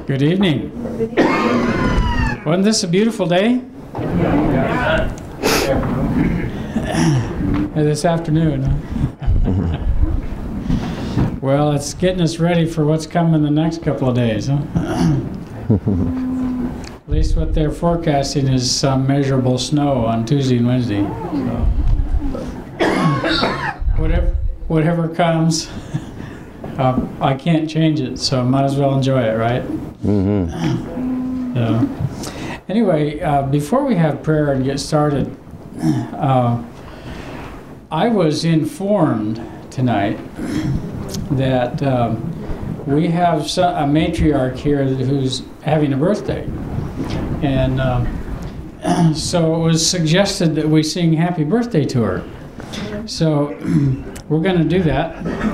Good evening. Wasn't this a beautiful day? This afternoon, huh? Well, it's getting us ready for what's coming the next couple of days, huh? At least what they're forecasting is some measurable snow on Tuesday and Wednesday. So, whatever comes, I can't change it, so I might as well enjoy it, right? Mm-hmm. So, anyway, before we have prayer and get started, I was informed tonight that we have a matriarch here who's having a birthday. And so it was suggested that we sing happy birthday to her. So we're going to do that.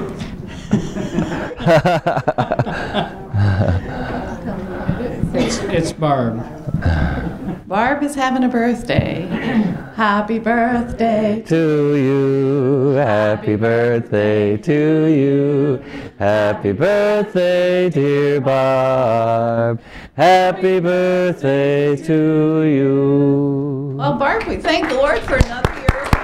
It's Barb. Barb is having a birthday. Happy birthday to you. Happy birthday to you. Happy birthday, dear Barb. Happy birthday to you. Well, Barb, we thank the Lord for another year of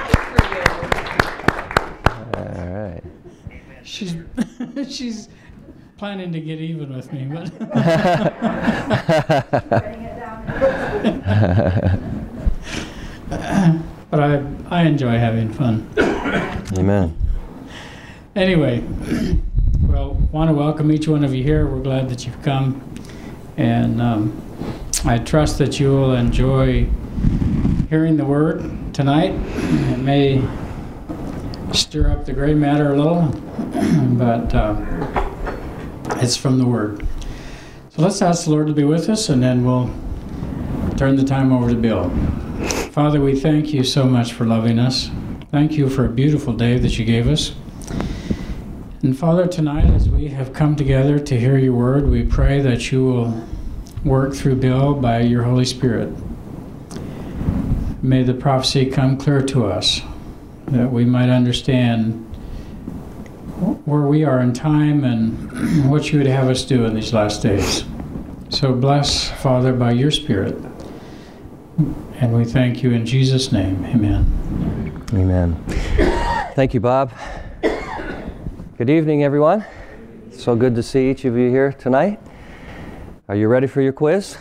life for you. All right. She's planning to get even with me, but but I enjoy having fun. Amen. Anyway, well, want to welcome each one of you here. We're glad that you've come, and I trust that you will enjoy hearing the Word tonight. It may stir up the gray matter a little, but it's from the Word. So let's ask the Lord to be with us, and then we'll turn the time over to Bill. Father, we thank you so much for loving us. Thank you for a beautiful day that you gave us. And Father, tonight as we have come together to hear your word, we pray that you will work through Bill by your Holy Spirit. May the prophecy come clear to us, that we might understand where we are in time and what you would have us do in these last days. So bless, Father, by your Spirit. And we thank you in Jesus' name. Amen. Amen. Thank you, Bob. Good evening, everyone. So good to see each of you here tonight. Are you ready for your quiz?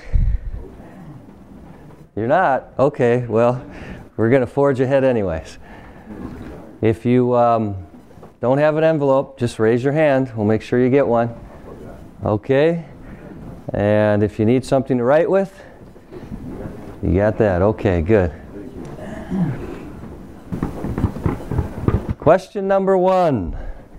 You're not? Okay, well, we're going to forge ahead anyways. If you don't have an envelope, just raise your hand. We'll make sure you get one. Okay? And if you need something to write with, you got that. Okay, good. Question number 1.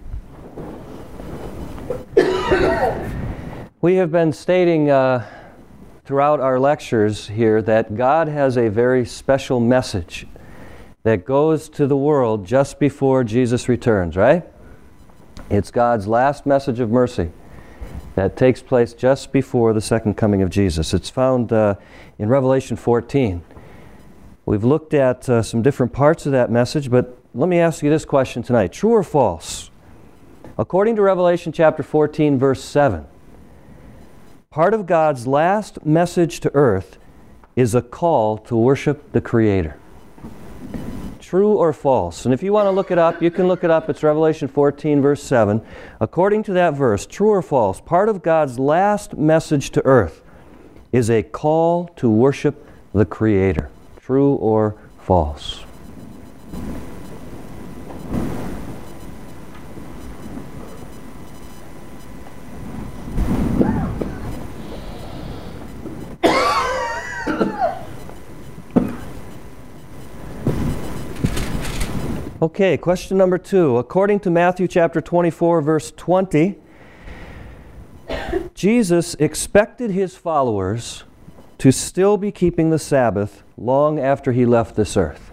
We have been stating throughout our lectures here that God has a very special message that goes to the world just before Jesus returns, right? It's God's last message of mercy that takes place just before the second coming of Jesus. It's found in Revelation 14. We've looked at some different parts of that message, but let me ask you this question tonight. True or false? According to Revelation chapter 14, verse 7, part of God's last message to earth is a call to worship the Creator. True or false? And if you want to look it up, you can look it up. It's Revelation 14, verse 7. According to that verse, true or false, part of God's last message to earth is a call to worship the Creator. True or false? Okay, question number 2. According to Matthew chapter 24, verse 20, Jesus expected his followers to still be keeping the Sabbath long after he left this earth.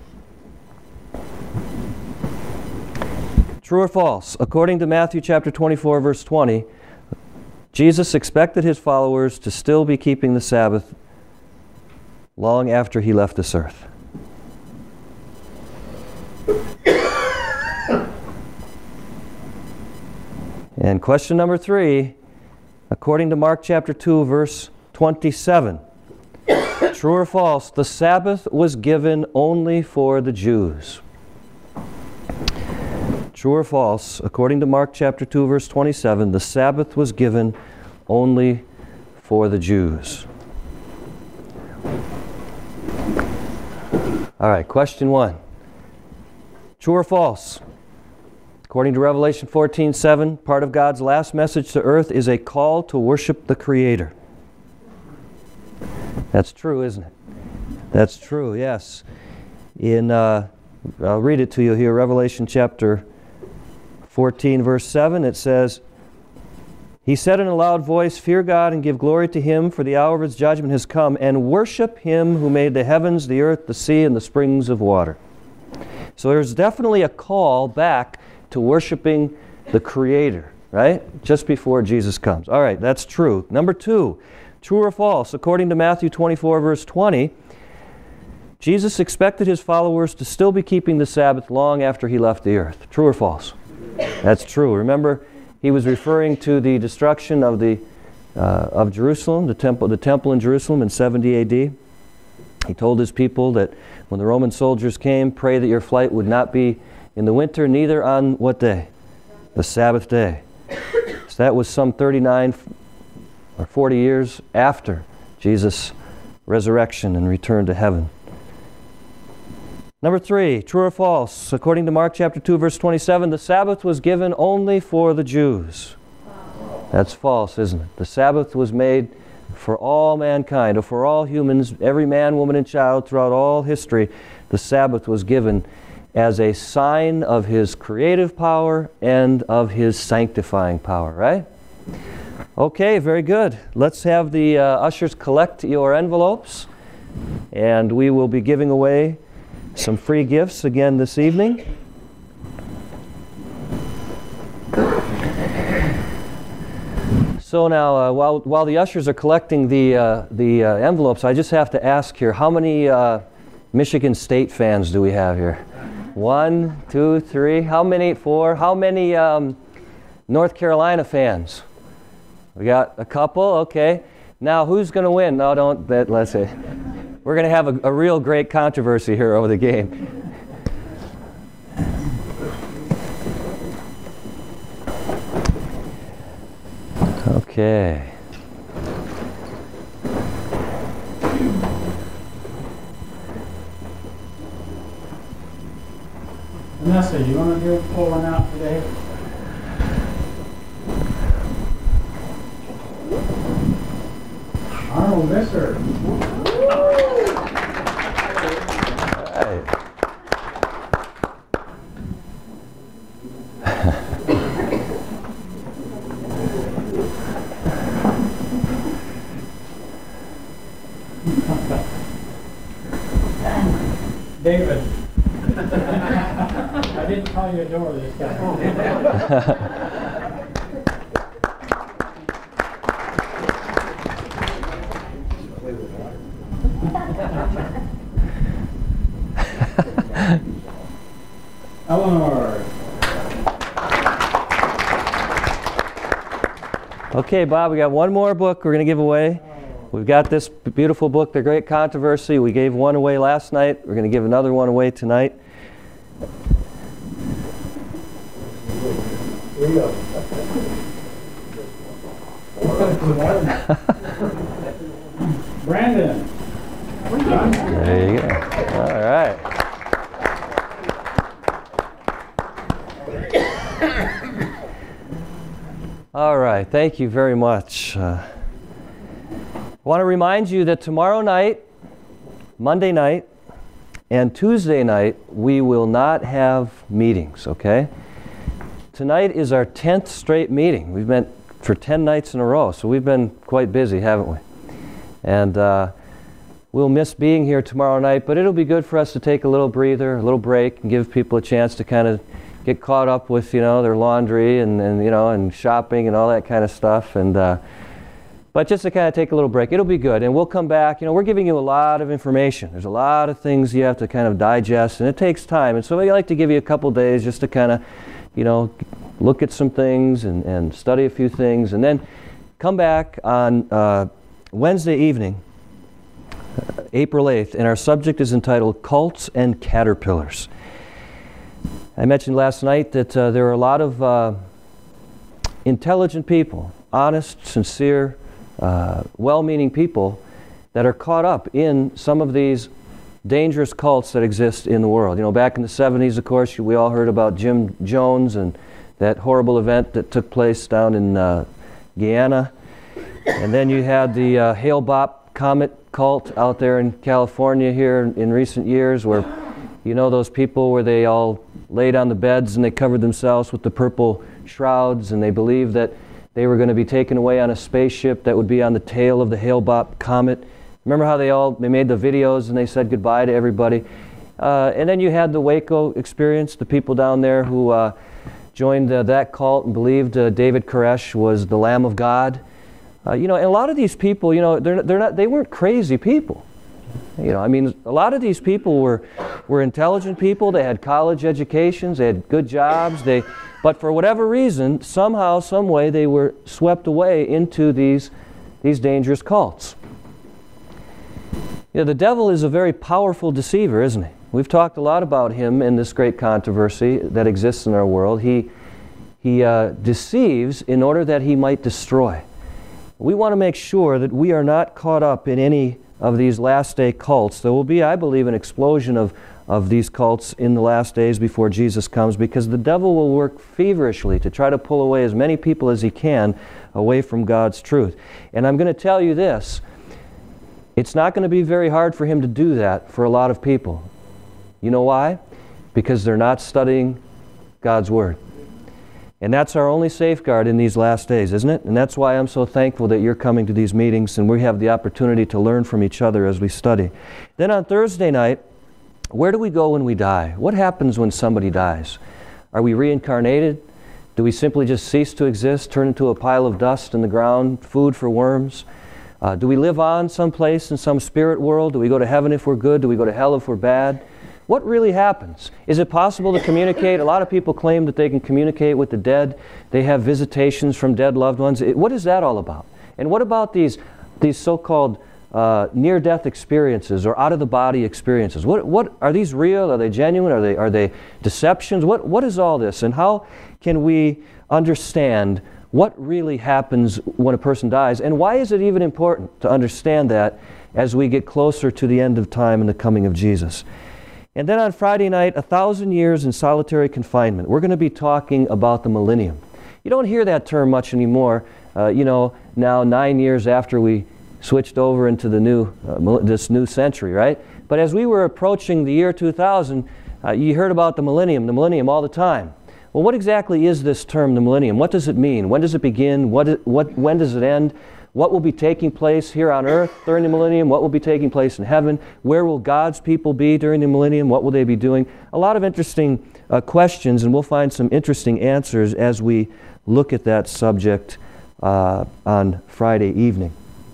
True or false? According to Matthew chapter 24, verse 20, Jesus expected his followers to still be keeping the Sabbath long after he left this earth. And question number 3, according to Mark chapter 2, verse 27. True or false? The Sabbath was given only for the Jews. True or false? According to Mark chapter 2, verse 27, the Sabbath was given only for the Jews. All right, question 1. True or false? According to Revelation 14:7, part of God's last message to earth is a call to worship the Creator. That's true, isn't it? That's true, yes. I'll read it to you here, Revelation chapter 14, verse 7, it says, He said in a loud voice, Fear God and give glory to Him, for the hour of His judgment has come, and worship Him who made the heavens, the earth, the sea, and the springs of water. So there's definitely a call back to worshiping the Creator, right? Just before Jesus comes. All right, that's true. Number 2, true or false? According to Matthew 24, verse 20, Jesus expected His followers to still be keeping the Sabbath long after He left the earth. True or false? That's true. Remember, He was referring to the destruction of Jerusalem, the temple in Jerusalem in 70 A.D. He told His people that when the Roman soldiers came, pray that your flight would not be in the winter, neither on what day? The Sabbath day. So that was some 39 or 40 years after Jesus' resurrection and return to heaven. Number 3, true or false? According to Mark chapter 2, verse 27, the Sabbath was given only for the Jews. That's false, isn't it? The Sabbath was made for all mankind, or for all humans, every man, woman, and child throughout all history. The Sabbath was given as a sign of His creative power and of His sanctifying power, right? Okay, very good. Let's have the ushers collect your envelopes, and we will be giving away some free gifts again this evening. So now, while the ushers are collecting the envelopes, I just have to ask here, how many Michigan State fans do we have here? 1, 2, 3. How many? 4. How many North Carolina fans? We got a couple. Okay. Now, who's going to win? No, don't. Let's see. We're going to have a real great controversy here over the game. Okay. Vanessa, you want to pull one out today? Arnold Visser. David. I didn't call you a door this time. Eleanor. Okay, Bob, we got one more book we're going to give away. We've got this beautiful book, The Great Controversy. We gave one away last night. We're going to give another one away tonight. Brandon. There you go. All right. All right. Thank you very much. I want to remind you that tomorrow night, Monday night, and Tuesday night, we will not have meetings, okay? Tonight is our 10th straight meeting. We've met for 10 nights in a row, so we've been quite busy, haven't we? And we'll miss being here tomorrow night, but it'll be good for us to take a little breather, a little break, and give people a chance to kind of get caught up with, their laundry and shopping and all that kind of stuff. And but just to kind of take a little break, it'll be good. And we'll come back. We're giving you a lot of information. There's a lot of things you have to kind of digest, and it takes time. And so we like to give you a couple days just to kind of, look at some things and study a few things. And then come back on Wednesday evening, April 8th, and our subject is entitled Cults and Caterpillars. I mentioned last night that there are a lot of intelligent people, honest, sincere, well-meaning people that are caught up in some of these dangerous cults that exist in the world. You know, back in the 70s, of course, we all heard about Jim Jones and that horrible event that took place down in Guyana. And then you had the Hale-Bopp comet cult out there in California here in recent years, where, you know, those people where they all laid on the beds and they covered themselves with the purple shrouds, and they believed that they were going to be taken away on a spaceship that would be on the tail of the Hale-Bopp comet. Remember how they made the videos and they said goodbye to everybody? And then you had the Waco experience, the people down there who joined that cult and believed David Koresh was the Lamb of God. You know, and a lot of these people, you know, they weren't crazy people. You know, I mean, a lot of these people were intelligent people. They had college educations. They had good jobs. But for whatever reason, somehow, some way, they were swept away into these dangerous cults. You know, the devil is a very powerful deceiver, isn't he? We've talked a lot about him in this great controversy that exists in our world. He deceives in order that he might destroy. We want to make sure that we are not caught up in any of these last day cults. There will be, I believe, an explosion of these cults in the last days before Jesus comes, because the devil will work feverishly to try to pull away as many people as he can away from God's truth. And I'm going to tell you this, it's not going to be very hard for him to do that for a lot of people. You know why? Because they're not studying God's Word. And that's our only safeguard in these last days, isn't it? And that's why I'm so thankful that you're coming to these meetings and we have the opportunity to learn from each other as we study. Then on Thursday night, where do we go when we die? What happens when somebody dies? Are we reincarnated? Do we simply just cease to exist, turn into a pile of dust in the ground, food for worms? Do we live on someplace in some spirit world? Do we go to heaven if we're good? Do we go to hell if we're bad? What really happens? Is it possible to communicate? A lot of people claim that they can communicate with the dead. They have visitations from dead loved ones. What is that all about? And what about these so-called near-death experiences or out-of-the-body experiences? What are these real? Are they genuine? Are they deceptions? What is all this? And how can we understand what really happens when a person dies? And why is it even important to understand that as we get closer to the end of time and the coming of Jesus? And then on Friday night, 1,000 years in solitary confinement. We're going to be talking about the millennium. You don't hear that term much anymore. You know, now 9 years after we switched over into the this new century, right? But as we were approaching the year 2000, you heard about the millennium all the time. Well, what exactly is this term, the millennium? What does it mean? When does it begin? When does it end? What will be taking place here on earth during the millennium? What will be taking place in heaven? Where will God's people be during the millennium? What will they be doing? A lot of interesting questions, and we'll find some interesting answers as we look at that subject on Friday evening.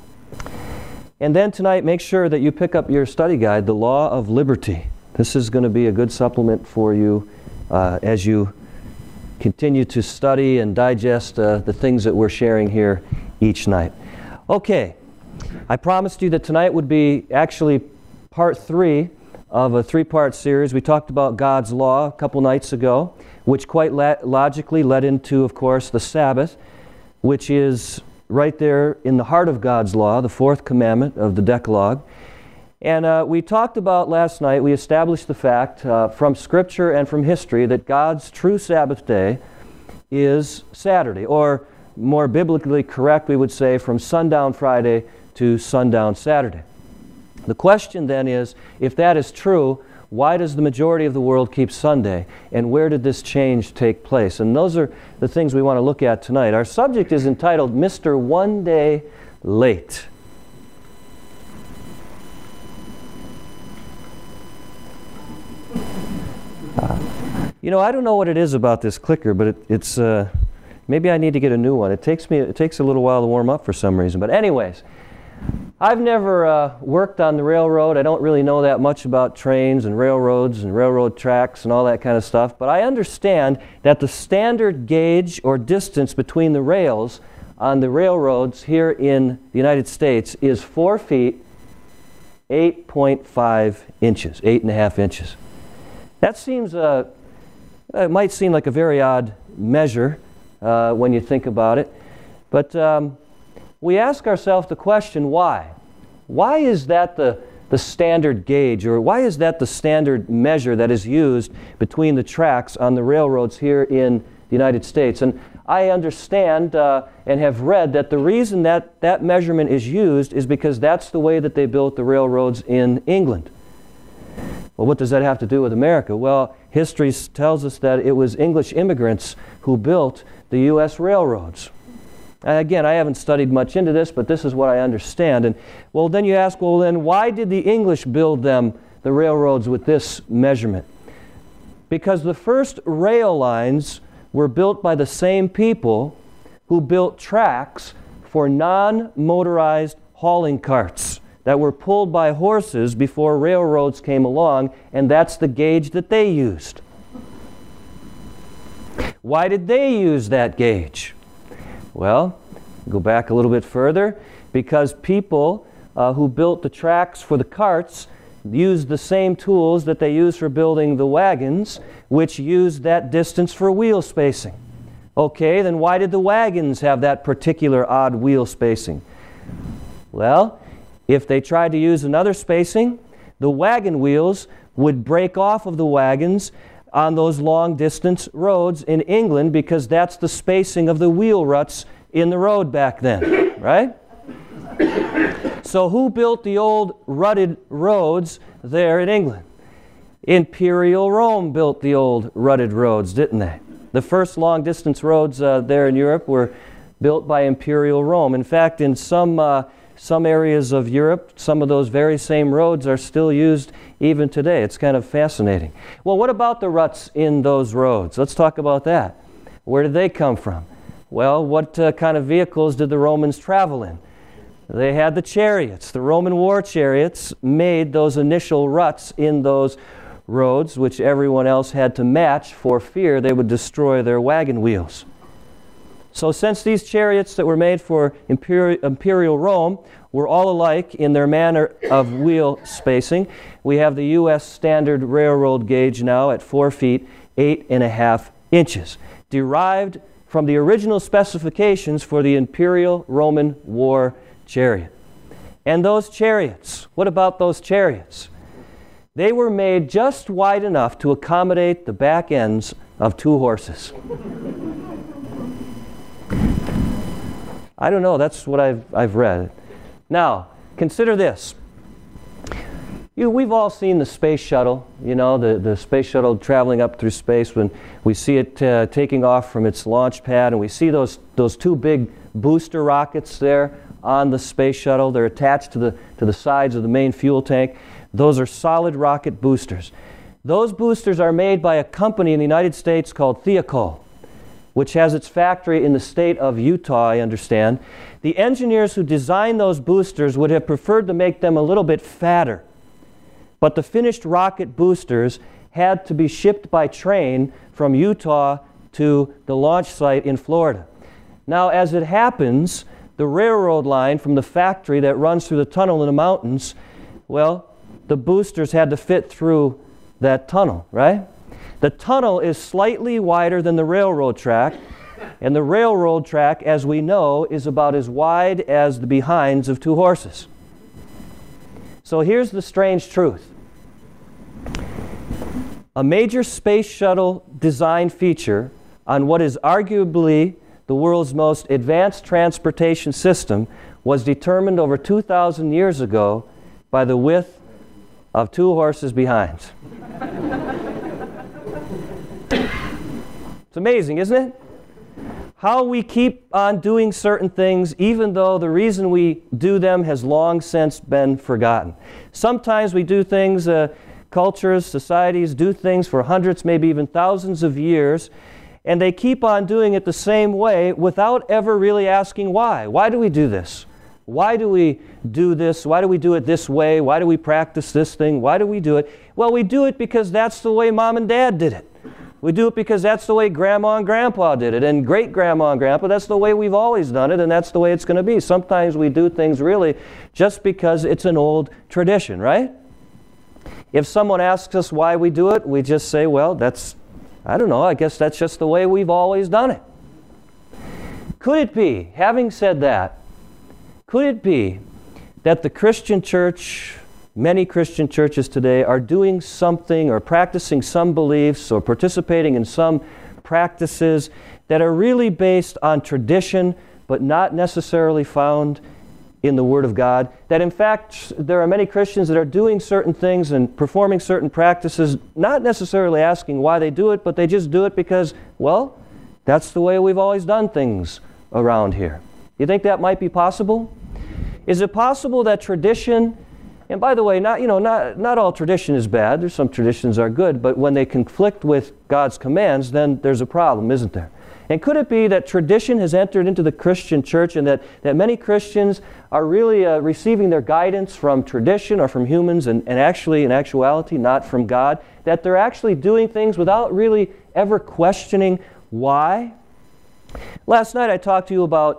And then tonight, make sure that you pick up your study guide, The Law of Liberty. This is going to be a good supplement for you as you continue to study and digest the things that we're sharing here each night. Okay, I promised you that tonight would be actually part 3 of a 3-part series. We talked about God's law a couple nights ago, which quite logically led into, of course, the Sabbath, which is right there in the heart of God's law, the 4th commandment of the Decalogue. And we talked about last night, we established the fact from Scripture and from history that God's true Sabbath day is Saturday, or more biblically correct, we would say from sundown Friday to sundown Saturday. The question then is, if that is true, why does the majority of the world keep Sunday? And where did this change take place? And those are the things we want to look at tonight. Our subject is entitled, Mr. One Day Late. You know, I don't know what it is about this clicker, but it's maybe I need to get a new one. It takes a little while to warm up for some reason. But anyways, I've never worked on the railroad. I don't really know that much about trains and railroads and railroad tracks and all that kind of stuff. But I understand that the standard gauge or distance between the rails on the railroads here in the United States is 4 feet, 8.5 inches, 8.5 inches. That seems, it might seem like a very odd measure when you think about it, but we ask ourselves the question, why? Why is that the standard gauge, or why is that the standard measure that is used between the tracks on the railroads here in the United States? And I understand and have read that the reason that that measurement is used is because that's the way that they built the railroads in England. Well, what does that have to do with America? Well, history tells us that it was English immigrants who built the U.S. railroads. Again, I haven't studied much into this, but this is what I understand. And well, then you ask, well, then why did the English build the railroads with this measurement? Because the first rail lines were built by the same people who built tracks for non-motorized hauling carts that were pulled by horses before railroads came along, and that's the gauge that they used. Why did they use that gauge? Well, go back a little bit further, because people who built the tracks for the carts used the same tools that they used for building the wagons, which used that distance for wheel spacing. Okay, then why did the wagons have that particular odd wheel spacing? Well, if they tried to use another spacing, the wagon wheels would break off of the wagons on those long distance roads in England, because that's the spacing of the wheel ruts in the road back then, right? So who built the old rutted roads there in England? Imperial Rome built the old rutted roads, didn't they? The first long distance roads there in Europe were built by Imperial Rome. In fact, in some areas of Europe, some of those very same roads are still used even today. It's kind of fascinating. Well, what about the ruts in those roads? Let's talk about that. Where did they come from? Well, what kind of vehicles did the Romans travel in? They had the chariots. The Roman war chariots made those initial ruts in those roads, which everyone else had to match for fear they would destroy their wagon wheels. So since these chariots that were made for Imperial Rome were all alike in their manner of wheel spacing, we have the U.S. standard railroad gauge now at 4 feet, 8.5 inches, derived from the original specifications for the Imperial Roman war chariot. And those chariots, what about those chariots? They were made just wide enough to accommodate the back ends of 2 horses. I don't know, that's what I've read. Now, consider this. We've all seen the space shuttle, the space shuttle traveling up through space, when we see it taking off from its launch pad, and we see those 2 big booster rockets there on the space shuttle. They're attached to the sides of the main fuel tank. Those are solid rocket boosters. Those boosters are made by a company in the United States called Thiokol, which has its factory in the state of Utah, I understand. The engineers who designed those boosters would have preferred to make them a little bit fatter, but the finished rocket boosters had to be shipped by train from Utah to the launch site in Florida. Now, as it happens, the railroad line from the factory that runs through the tunnel in the mountains, well, the boosters had to fit through that tunnel, right? The tunnel is slightly wider than the railroad track, and the railroad track, as we know, is about as wide as the behinds of 2 horses. So here's the strange truth. A major space shuttle design feature on what is arguably the world's most advanced transportation system was determined over 2,000 years ago by the width of 2 horses' behinds. It's amazing, isn't it? How we keep on doing certain things even though the reason we do them has long since been forgotten. Sometimes we do things, cultures, societies do things for hundreds, maybe even thousands of years, and they keep on doing it the same way without ever really asking why. Why do we do this? Why do we do this? Why do we do it this way? Why do we practice this thing? Why do we do it? Well, we do it because that's the way Mom and Dad did it. We do it because that's the way Grandma and Grandpa did it, and great-grandma and Grandpa. That's the way we've always done it, and that's the way it's going to be. Sometimes we do things really just because it's an old tradition, right? If someone asks us why we do it, we just say, well, I don't know, I guess that's just the way we've always done it. Could it be, having said that, could it be that the Christian church, many Christian churches today, are doing something or practicing some beliefs or participating in some practices that are really based on tradition but not necessarily found in the Word of God? That in fact there are many Christians that are doing certain things and performing certain practices, not necessarily asking why they do it, but they just do it because, well, that's the way we've always done things around here. You think that might be possible? Is it possible that tradition, and by the way, not all tradition is bad. There's some traditions are good, but when they conflict with God's commands, then there's a problem, isn't there? And could it be that tradition has entered into the Christian church and that many Christians are really receiving their guidance from tradition or from humans and actually, in actuality, not from God? That they're actually doing things without really ever questioning why? Last night I talked to you about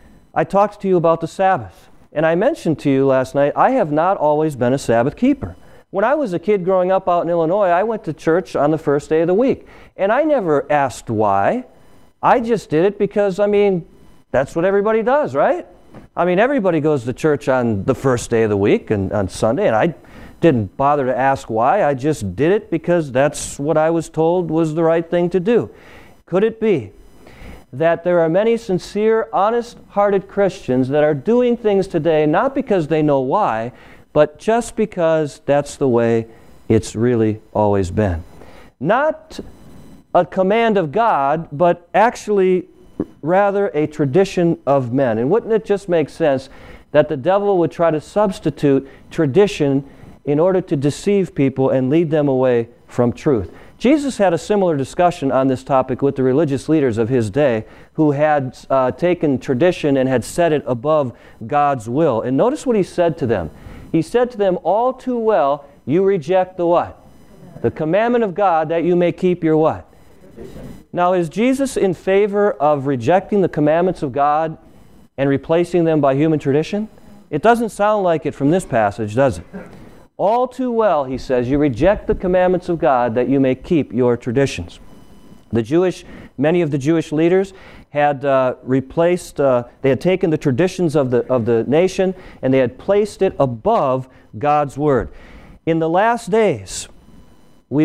the Sabbath. And I mentioned to you last night, I have not always been a Sabbath keeper. When I was a kid growing up out in Illinois, I went to church on the first day of the week. And I never asked why. I just did it because, that's what everybody does, right? Everybody goes to church on the first day of the week and on Sunday, and I didn't bother to ask why. I just did it because that's what I was told was the right thing to do. Could it be that there are many sincere, honest-hearted Christians that are doing things today not because they know why, but just because that's the way it's really always been? Not a command of God, but actually rather a tradition of men. And wouldn't it just make sense that the devil would try to substitute tradition in order to deceive people and lead them away from truth? Jesus had a similar discussion on this topic with the religious leaders of his day who had taken tradition and had set it above God's will. And notice what he said to them. He said to them, all too well, you reject the what? The commandment of God that you may keep your what? Now, is Jesus in favor of rejecting the commandments of God and replacing them by human tradition? It doesn't sound like it from this passage, does it? All too well, he says, you reject the commandments of God that you may keep your traditions. Many of the Jewish leaders had they had taken the traditions of the nation and they had placed it above God's Word. In the last days, we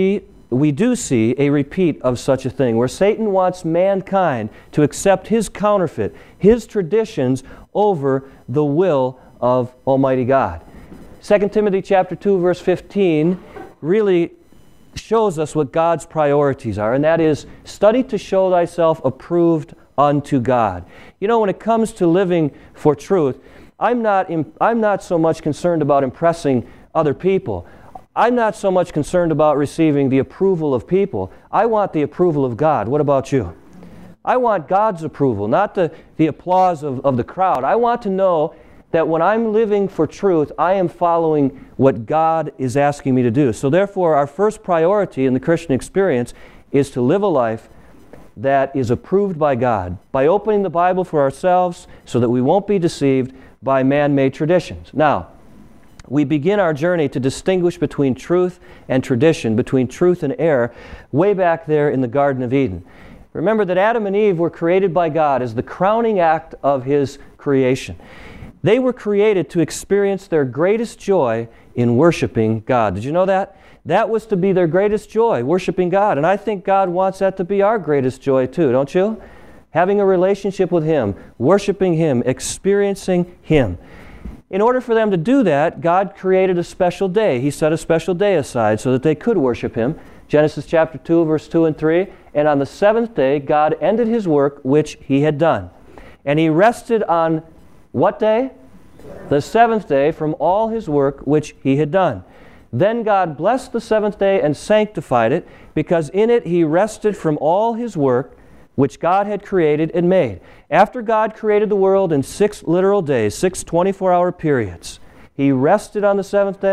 do see a repeat of such a thing, where Satan wants mankind to accept his counterfeit, his traditions, over the will of Almighty God. 2 Timothy chapter 2, verse 15 really shows us what God's priorities are, and that is, study to show thyself approved unto God. When it comes to living for truth, I'm not so much concerned about impressing other people. I'm not so much concerned about receiving the approval of people. I want the approval of God. What about you? I want God's approval, not the applause of the crowd. I want to know that when I'm living for truth, I am following what God is asking me to do. So therefore, our first priority in the Christian experience is to live a life that is approved by God, by opening the Bible for ourselves so that we won't be deceived by man-made traditions. Now, we begin our journey to distinguish between truth and tradition, between truth and error, way back there in the Garden of Eden. Remember that Adam and Eve were created by God as the crowning act of His creation. They were created to experience their greatest joy in worshiping God. Did you know that? That was to be their greatest joy, worshiping God. And I think God wants that to be our greatest joy too, don't you? Having a relationship with Him, worshiping Him, experiencing Him. In order for them to do that, God created a special day. He set a special day aside so that they could worship Him. Genesis chapter 2, verse 2 and 3. And on the seventh day, God ended His work which He had done. And He rested on what day? The seventh day from all His work which He had done. Then God blessed the seventh day and sanctified it, because in it He rested from all His work which God had created and made. After God created the world in 6 literal days, 6 24-hour periods, He rested on the seventh day.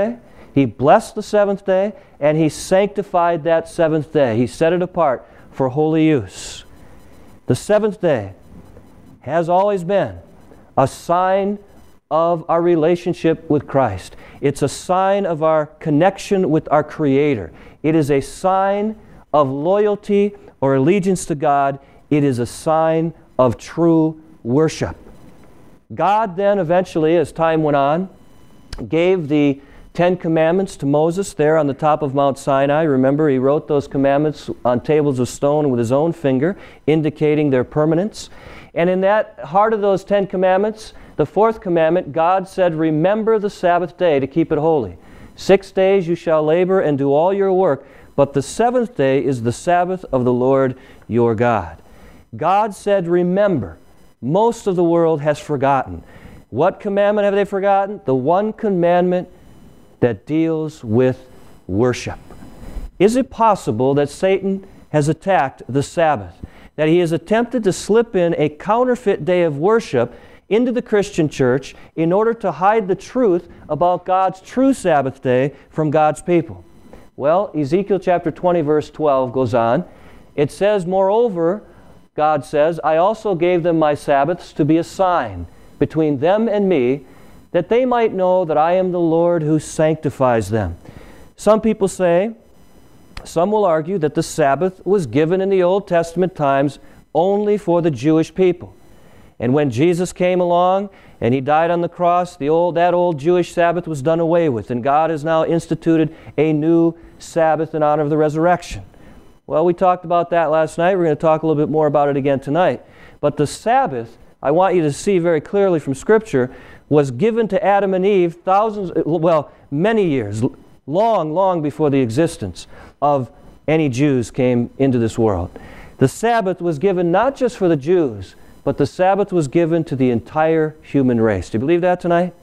He blessed the seventh day, and He sanctified that seventh day. He set it apart for holy use. The seventh day has always been a sign of our relationship with Christ. It's a sign of our connection with our Creator. It is a sign of loyalty or allegiance to God. It is a sign of true worship. God then eventually, as time went on, gave the 10 Commandments to Moses there on the top of Mount Sinai. Remember, he wrote those commandments on tables of stone with his own finger, indicating their permanence. And in that heart of those 10 Commandments, the fourth commandment, God said, remember the Sabbath day to keep it holy. 6 days you shall labor and do all your work, but the seventh day is the Sabbath of the Lord your God. God said, remember. Most of the world has forgotten. What commandment have they forgotten? The one commandment that deals with worship. Is it possible that Satan has attacked the Sabbath? That he has attempted to slip in a counterfeit day of worship into the Christian church in order to hide the truth about God's true Sabbath day from God's people? Well, Ezekiel chapter 20 verse 12 goes on. It says, moreover, God says, I also gave them my Sabbaths to be a sign between them and me, that they might know that I am the Lord who sanctifies them. Some people say, some will argue that the Sabbath was given in the Old Testament times only for the Jewish people. And when Jesus came along and He died on the cross, that old Jewish Sabbath was done away with, and God has now instituted a new Sabbath in honor of the resurrection. Well, we talked about that last night. We're going to talk a little bit more about it again tonight. But the Sabbath, I want you to see very clearly from Scripture, was given to Adam and Eve many years, long before the existence of any Jews came into this world. The Sabbath was given not just for the Jews, but the Sabbath was given to the entire human race. Do you believe that tonight?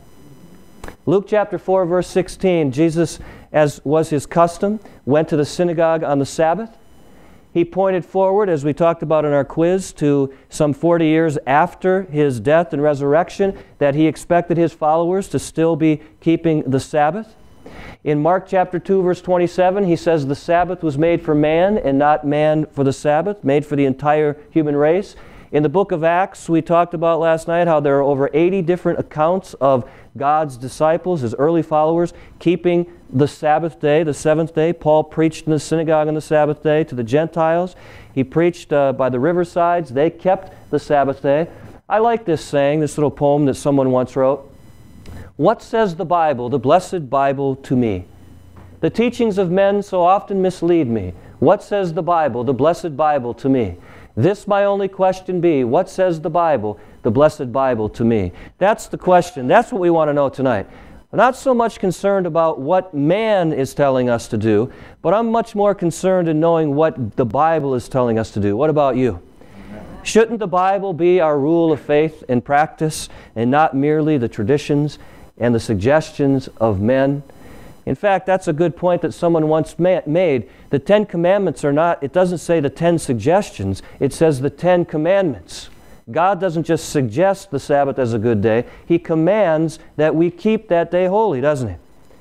Luke chapter 4, verse 16, Jesus, as was His custom, went to the synagogue on the Sabbath. He pointed forward, as we talked about in our quiz, to some 40 years after His death and resurrection, that He expected His followers to still be keeping the Sabbath. In Mark chapter 2, verse 27, He says the Sabbath was made for man and not man for the Sabbath, made for the entire human race. In the book of Acts, we talked about last night how there are over 80 different accounts of God's disciples, His early followers, keeping the Sabbath day, the seventh day. Paul preached in the synagogue on the Sabbath day to the Gentiles. He preached by the riversides. They kept the Sabbath day. I like this saying, this little poem that someone once wrote. What says the Bible, the blessed Bible, to me? The teachings of men so often mislead me. What says the Bible, the blessed Bible, to me? This my only question be, what says the Bible, the blessed Bible, to me? That's the question. That's what we want to know tonight. I'm not so much concerned about what man is telling us to do, but I'm much more concerned in knowing what the Bible is telling us to do. What about you? Shouldn't the Bible be our rule of faith and practice, and not merely the traditions and the suggestions of men? In fact, that's a good point that someone once made. The 10 Commandments are not, it doesn't say the 10 suggestions, it says the 10 Commandments. God doesn't just suggest the Sabbath as a good day, He commands that we keep that day holy, doesn't He?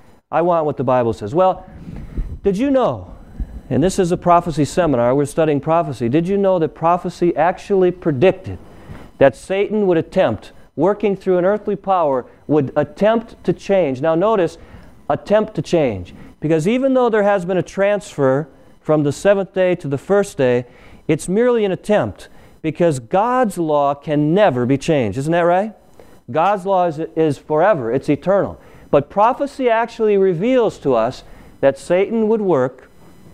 I want what the Bible says. Well, did you know, and this is a prophecy seminar, we're studying prophecy, did you know that prophecy actually predicted that Satan would attempt, working through an earthly power, would attempt to change? Now notice, attempt to change. Because even though there has been a transfer from the seventh day to the first day, it's merely an attempt, because God's law can never be changed. Isn't that right? God's law is forever. It's eternal. But prophecy actually reveals to us that Satan would work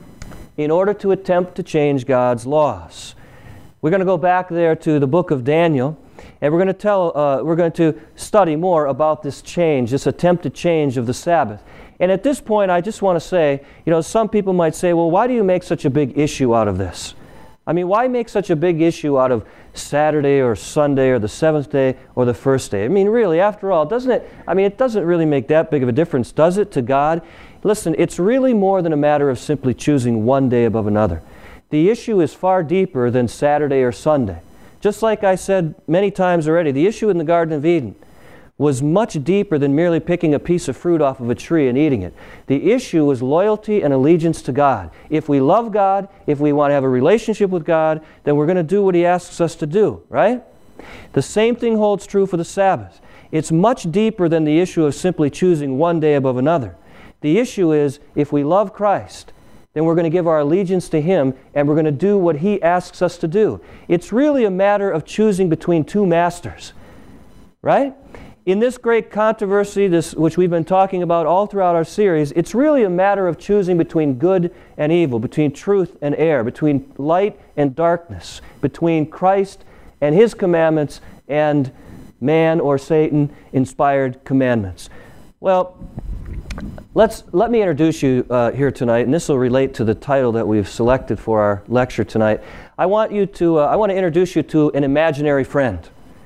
in order to attempt to change God's laws. We're going to go back there to the book of Daniel, and we're going to study more about this change, this attempted change of the Sabbath. And at this point, I just want to say, some people might say, well, why do you make such a big issue out of this? I mean, why make such a big issue out of Saturday or Sunday or the seventh day or the first day? I mean, really, after all, it doesn't really make that big of a difference, does it, to God? Listen, it's really more than a matter of simply choosing one day above another. The issue is far deeper than Saturday or Sunday. Just like I said many times already, the issue in the Garden of Eden was much deeper than merely picking a piece of fruit off of a tree and eating it. The issue was loyalty and allegiance to God. If we love God, if we want to have a relationship with God, then we're going to do what He asks us to do, right? The same thing holds true for the Sabbath. It's much deeper than the issue of simply choosing one day above another. The issue is, if we love Christ, then we're going to give our allegiance to Him and we're going to do what He asks us to do. It's really a matter of choosing between two masters, right? In this great controversy, which we've been talking about all throughout our series, it's really a matter of choosing between good and evil, between truth and error, between light and darkness, between Christ and His commandments and man or Satan-inspired commandments. Well, let me introduce you here tonight, and this will relate to the title that we've selected for our lecture tonight. I want to introduce you to an imaginary friend.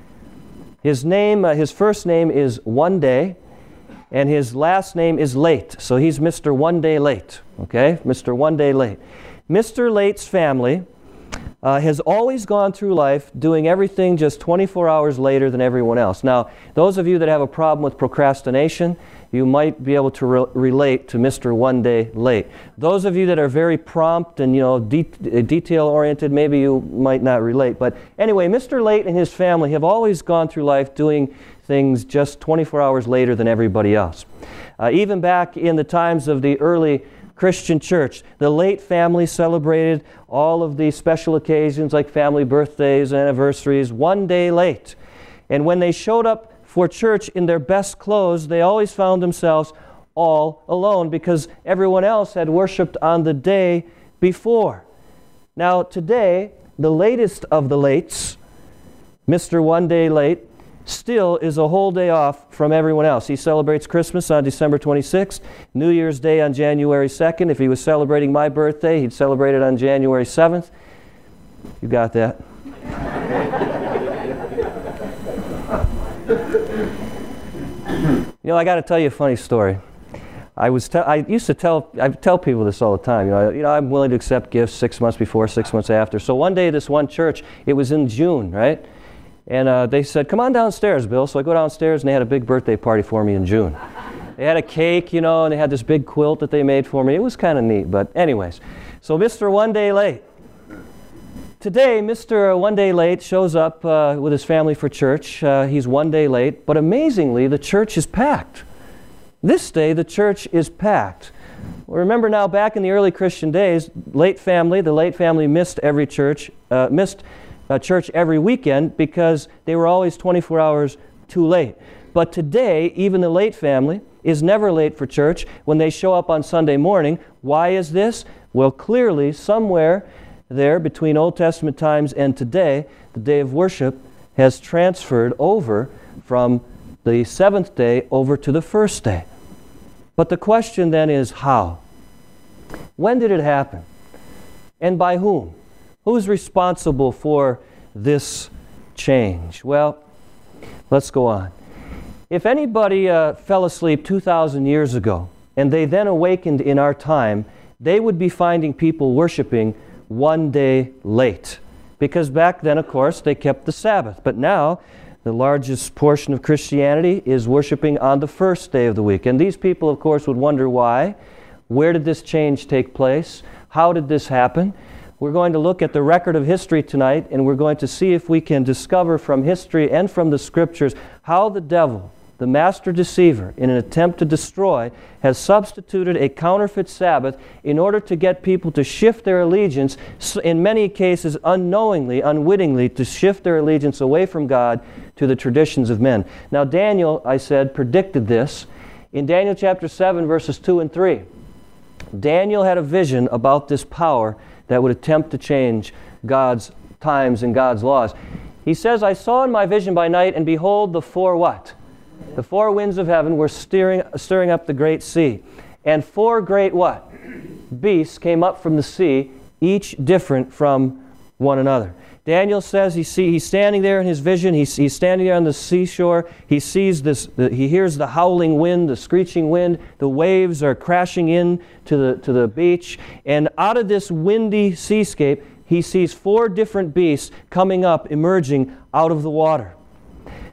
His first name is One Day, and his last name is Late. So he's Mr. One Day Late, okay? Mr. One Day Late. Mr. Late's family has always gone through life doing everything just 24 hours later than everyone else. Now, those of you that have a problem with procrastination, you might be able to relate to Mr. One Day Late. Those of you that are very prompt and detail-oriented, maybe you might not relate. But anyway, Mr. Late and his family have always gone through life doing things just 24 hours later than everybody else. Even back in the times of the early Christian church, the Late family celebrated all of the special occasions like family birthdays and anniversaries one day late. And when they showed up for church in their best clothes, they always found themselves all alone because everyone else had worshiped on the day before. Now today, the latest of the lates, Mr. One Day Late, still is a whole day off from everyone else. He celebrates Christmas on December 26th, New Year's Day on January 2nd. If he was celebrating my birthday, he'd celebrate it on January 7th. You got that? I got to tell you a funny story. I tell people this all the time. I'm willing to accept gifts 6 months before, 6 months after. So one day, this one church, it was in June, right? And they said, "Come on downstairs, Bill." So I go downstairs, and they had a big birthday party for me in June. They had a cake, and they had this big quilt that they made for me. It was kind of neat, but anyways. So Mr. One Day Late. Today, Mr. One Day Late shows up with his family for church. He's one day late, but amazingly, the church is packed. This day, the church is packed. Well, remember now, back in the early Christian days, the Late family missed church every weekend because they were always 24 hours too late. But today, even the Late family is never late for church when they show up on Sunday morning. Why is this? Well, clearly, somewhere there between Old Testament times and today, the day of worship has transferred over from the seventh day over to the first day. But the question then is how? When did it happen? And by whom? Who's responsible for this change? Well, let's go on. If anybody fell asleep 2,000 years ago and they then awakened in our time, they would be finding people worshiping one day late. Because back then, of course, they kept the Sabbath. But now, the largest portion of Christianity is worshiping on the first day of the week. And these people, of course, would wonder why. Where did this change take place? How did this happen? We're going to look at the record of history tonight, and we're going to see if we can discover from history and from the Scriptures how the devil, the master deceiver, in an attempt to destroy, has substituted a counterfeit Sabbath in order to get people to shift their allegiance, in many cases unknowingly, unwittingly, to shift their allegiance away from God to the traditions of men. Now Daniel, I said, predicted this. In Daniel chapter 7, verses 2 and 3, Daniel had a vision about this power that would attempt to change God's times and God's laws. He says, "I saw in my vision by night, and behold, the four" what? "The four winds of heaven were stirring up the great sea. And four great" what? "Beasts came up from the sea, each different from one another." Daniel says he's standing there in his vision. He's standing there on the seashore. He sees he hears the howling wind, the screeching wind. The waves are crashing in to the beach. And out of this windy seascape, he sees four different beasts coming up, emerging out of the water.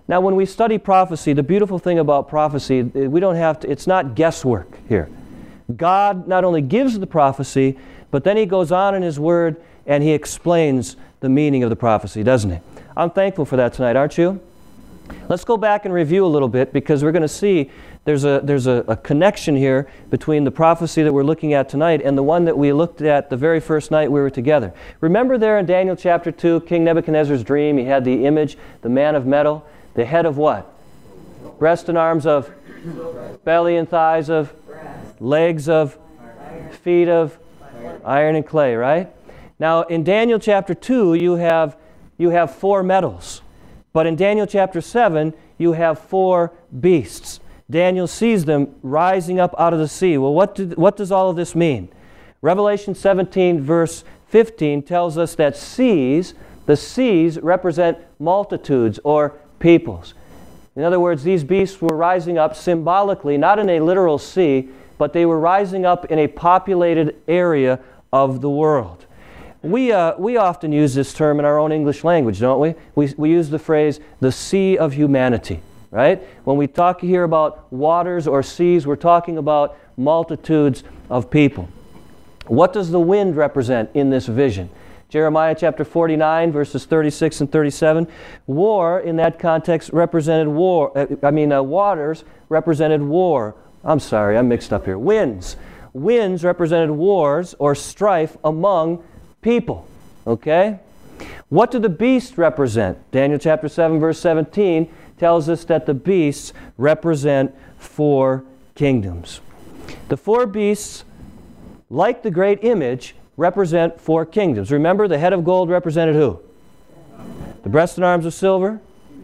Now, when we study prophecy, the beautiful thing about prophecy, we don't have to, it's not guesswork here. God not only gives the prophecy, but then He goes on in His Word and He explains the meaning of the prophecy, doesn't He? I'm thankful for that tonight, aren't you? Let's go back and review a little bit, because we're going to see there's a connection here between the prophecy that we're looking at tonight and the one that we looked at the very first night we were together. Remember there in Daniel chapter 2, King Nebuchadnezzar's dream, he had the image, the man of metal, the head of what? Breast and arms of? Belly and thighs of? Legs of? Feet of? Iron and clay, right? Now in Daniel chapter 2 you have 4 metals. But in Daniel chapter 7 you have 4 beasts. Daniel sees them rising up out of the sea. Well, what does all of this mean? Revelation 17 verse 15 tells us that the seas represent multitudes or peoples. In other words, these beasts were rising up symbolically, not in a literal sea, but they were rising up in a populated area of the world. We often use this term in our own English language, don't we? We use the phrase, the sea of humanity, right? When we talk here about waters or seas, we're talking about multitudes of people. What does the wind represent in this vision? Jeremiah chapter 49, verses 36 and 37. War, in that context, represented war. Waters represented war. I'm sorry, I'm mixed up here. Winds. Winds represented wars or strife among people. Okay? What do the beasts represent? Daniel chapter 7, verse 17 tells us that the beasts represent 4 kingdoms. The 4 beasts, like the great image, represent 4 kingdoms. Remember, the head of gold represented who? The breast and arms of silver?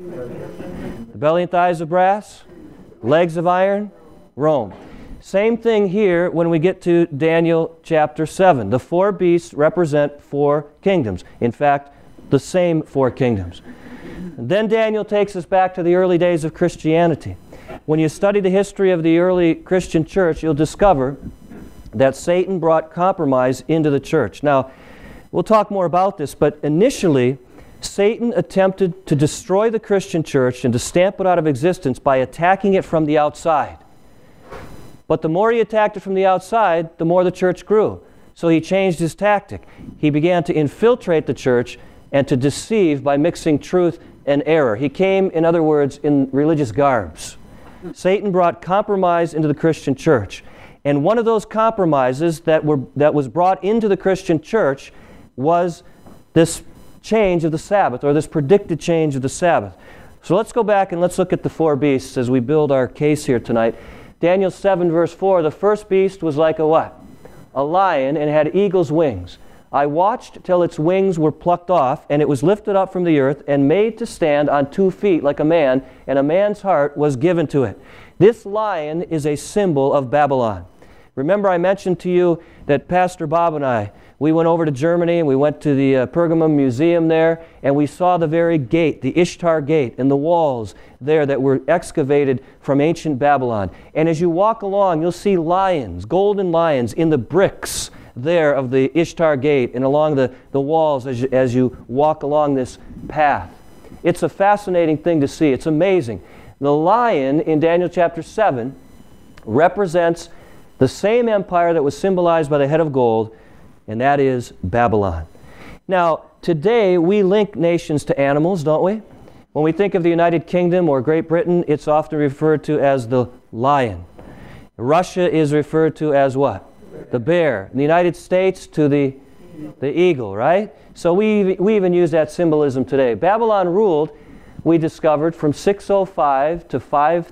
The belly and thighs of brass? Legs of iron? Rome. Same thing here when we get to Daniel chapter 7. The 4 beasts represent 4 kingdoms. In fact, the same 4 kingdoms. And then Daniel takes us back to the early days of Christianity. When you study the history of the early Christian church, you'll discover that Satan brought compromise into the church. Now, we'll talk more about this, but initially, Satan attempted to destroy the Christian church and to stamp it out of existence by attacking it from the outside. But the more he attacked it from the outside, the more the church grew. So he changed his tactic. He began to infiltrate the church and to deceive by mixing truth and error. He came, in other words, in religious garbs. Satan brought compromise into the Christian church. And one of those compromises that was brought into the Christian church was this change of the Sabbath, or this predicted change of the Sabbath. So let's go back and let's look at the 4 beasts as we build our case here tonight. Daniel 7 verse 4, the first beast was like a what? A lion, and had eagle's wings. I watched till its wings were plucked off, and it was lifted up from the earth and made to stand on 2 feet like a man, and a man's heart was given to it. This lion is a symbol of Babylon. Remember, I mentioned to you that Pastor Bob and I, we went over to Germany and we went to the Pergamum Museum there, and we saw the very gate, the Ishtar Gate, and the walls there that were excavated from ancient Babylon. And as you walk along, you'll see lions, golden lions, in the bricks there of the Ishtar Gate and along the walls as you walk along this path. It's a fascinating thing to see. It's amazing. The lion in Daniel chapter 7 represents the same empire that was symbolized by the head of gold, and that is Babylon. Now, today we link nations to animals, don't we? When we think of the United Kingdom or Great Britain, it's often referred to as the lion. Russia is referred to as what? The bear. In the United States, to the eagle, right? So we even use that symbolism today. Babylon ruled, we discovered, from 605 to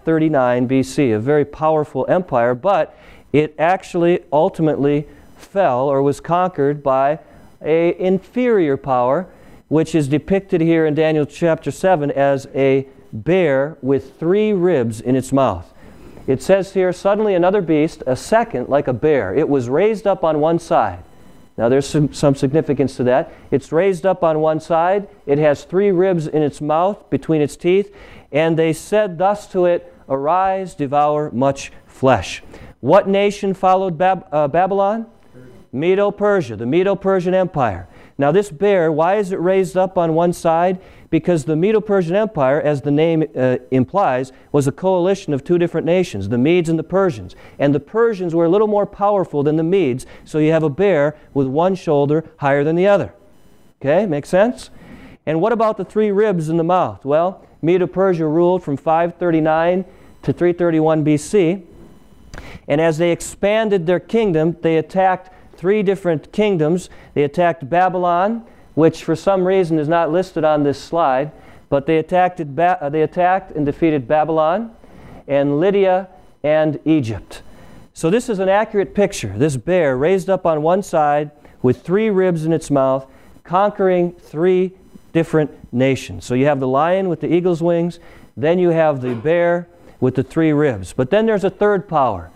539 BC, a very powerful empire, but it actually ultimately fell or was conquered by an inferior power, which is depicted here in Daniel chapter 7 as a bear with 3 ribs in its mouth. It says here, suddenly another beast, a second like a bear. It was raised up on one side. Now there's some significance to that. It's raised up on one side. It has 3 ribs in its mouth, between its teeth. And they said thus to it, arise, devour much flesh. What nation followed Babylon? Medo-Persia, the Medo-Persian Empire. Now this bear, why is it raised up on one side? Because the Medo-Persian Empire, as the name implies, was a coalition of two different nations, the Medes and the Persians. And the Persians were a little more powerful than the Medes, so you have a bear with one shoulder higher than the other. Okay, makes sense? And what about the three ribs in the mouth? Well, Medo-Persia ruled from 539 to 331 BC. And as they expanded their kingdom, they attacked three different kingdoms. They attacked Babylon, which for some reason is not listed on this slide, but they attacked and defeated Babylon and Lydia and Egypt. So this is an accurate picture. This bear raised up on one side with three ribs in its mouth, conquering three different nations. So you have the lion with the eagle's wings, then you have the bear with the three ribs. But then there's a third power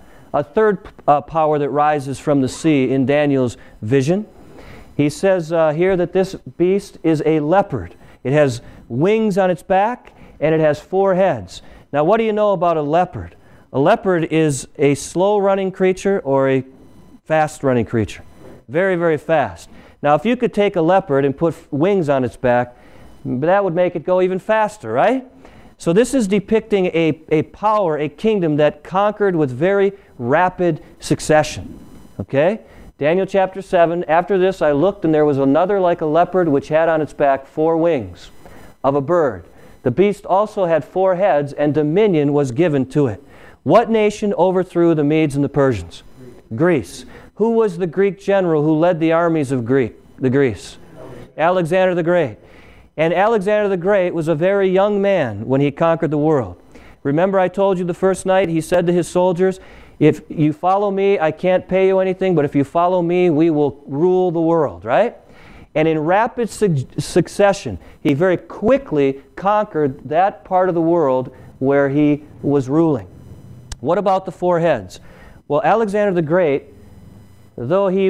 that rises from the sea in Daniel's vision. He says here that this beast is a leopard. It has wings on its back and it has four heads. Now what do you know about a leopard? A leopard is a slow-running creature or a fast-running creature. Very, very fast. Now if you could take a leopard and put wings on its back, that would make it go even faster, right? So this is depicting a power, a kingdom that conquered with very rapid succession. Okay? Daniel chapter 7, after this I looked and there was another like a leopard which had on its back four wings of a bird. The beast also had four heads and dominion was given to it. What nation overthrew the Medes and the Persians? Greece. Who was the Greek general who led the armies of Greece? Alexander the Great. And Alexander the Great was a very young man when he conquered the world. Remember I told you the first night he said to his soldiers, if you follow me, I can't pay you anything, but if you follow me, we will rule the world, right? And in rapid succession, he very quickly conquered that part of the world where he was ruling. What about the four heads? Well, Alexander the Great, though he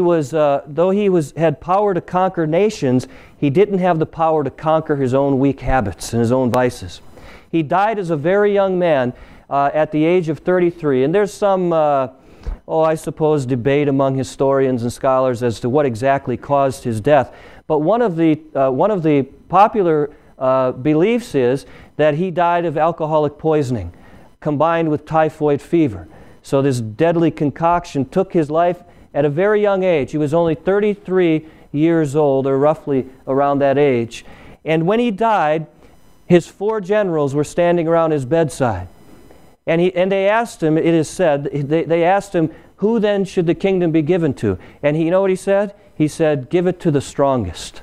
had power to conquer nations, he didn't have the power to conquer his own weak habits and his own vices. He died as a very young man at the age of 33. And there's some, I suppose, debate among historians and scholars as to what exactly caused his death. But one of the popular beliefs is that he died of alcoholic poisoning combined with typhoid fever. So this deadly concoction took his life at a very young age. He was only 33 years old, or roughly around that age. And when he died, his four generals were standing around his bedside. And they asked him, it is said, they asked him, who then should the kingdom be given to? And you know what he said? He said, give it to the strongest.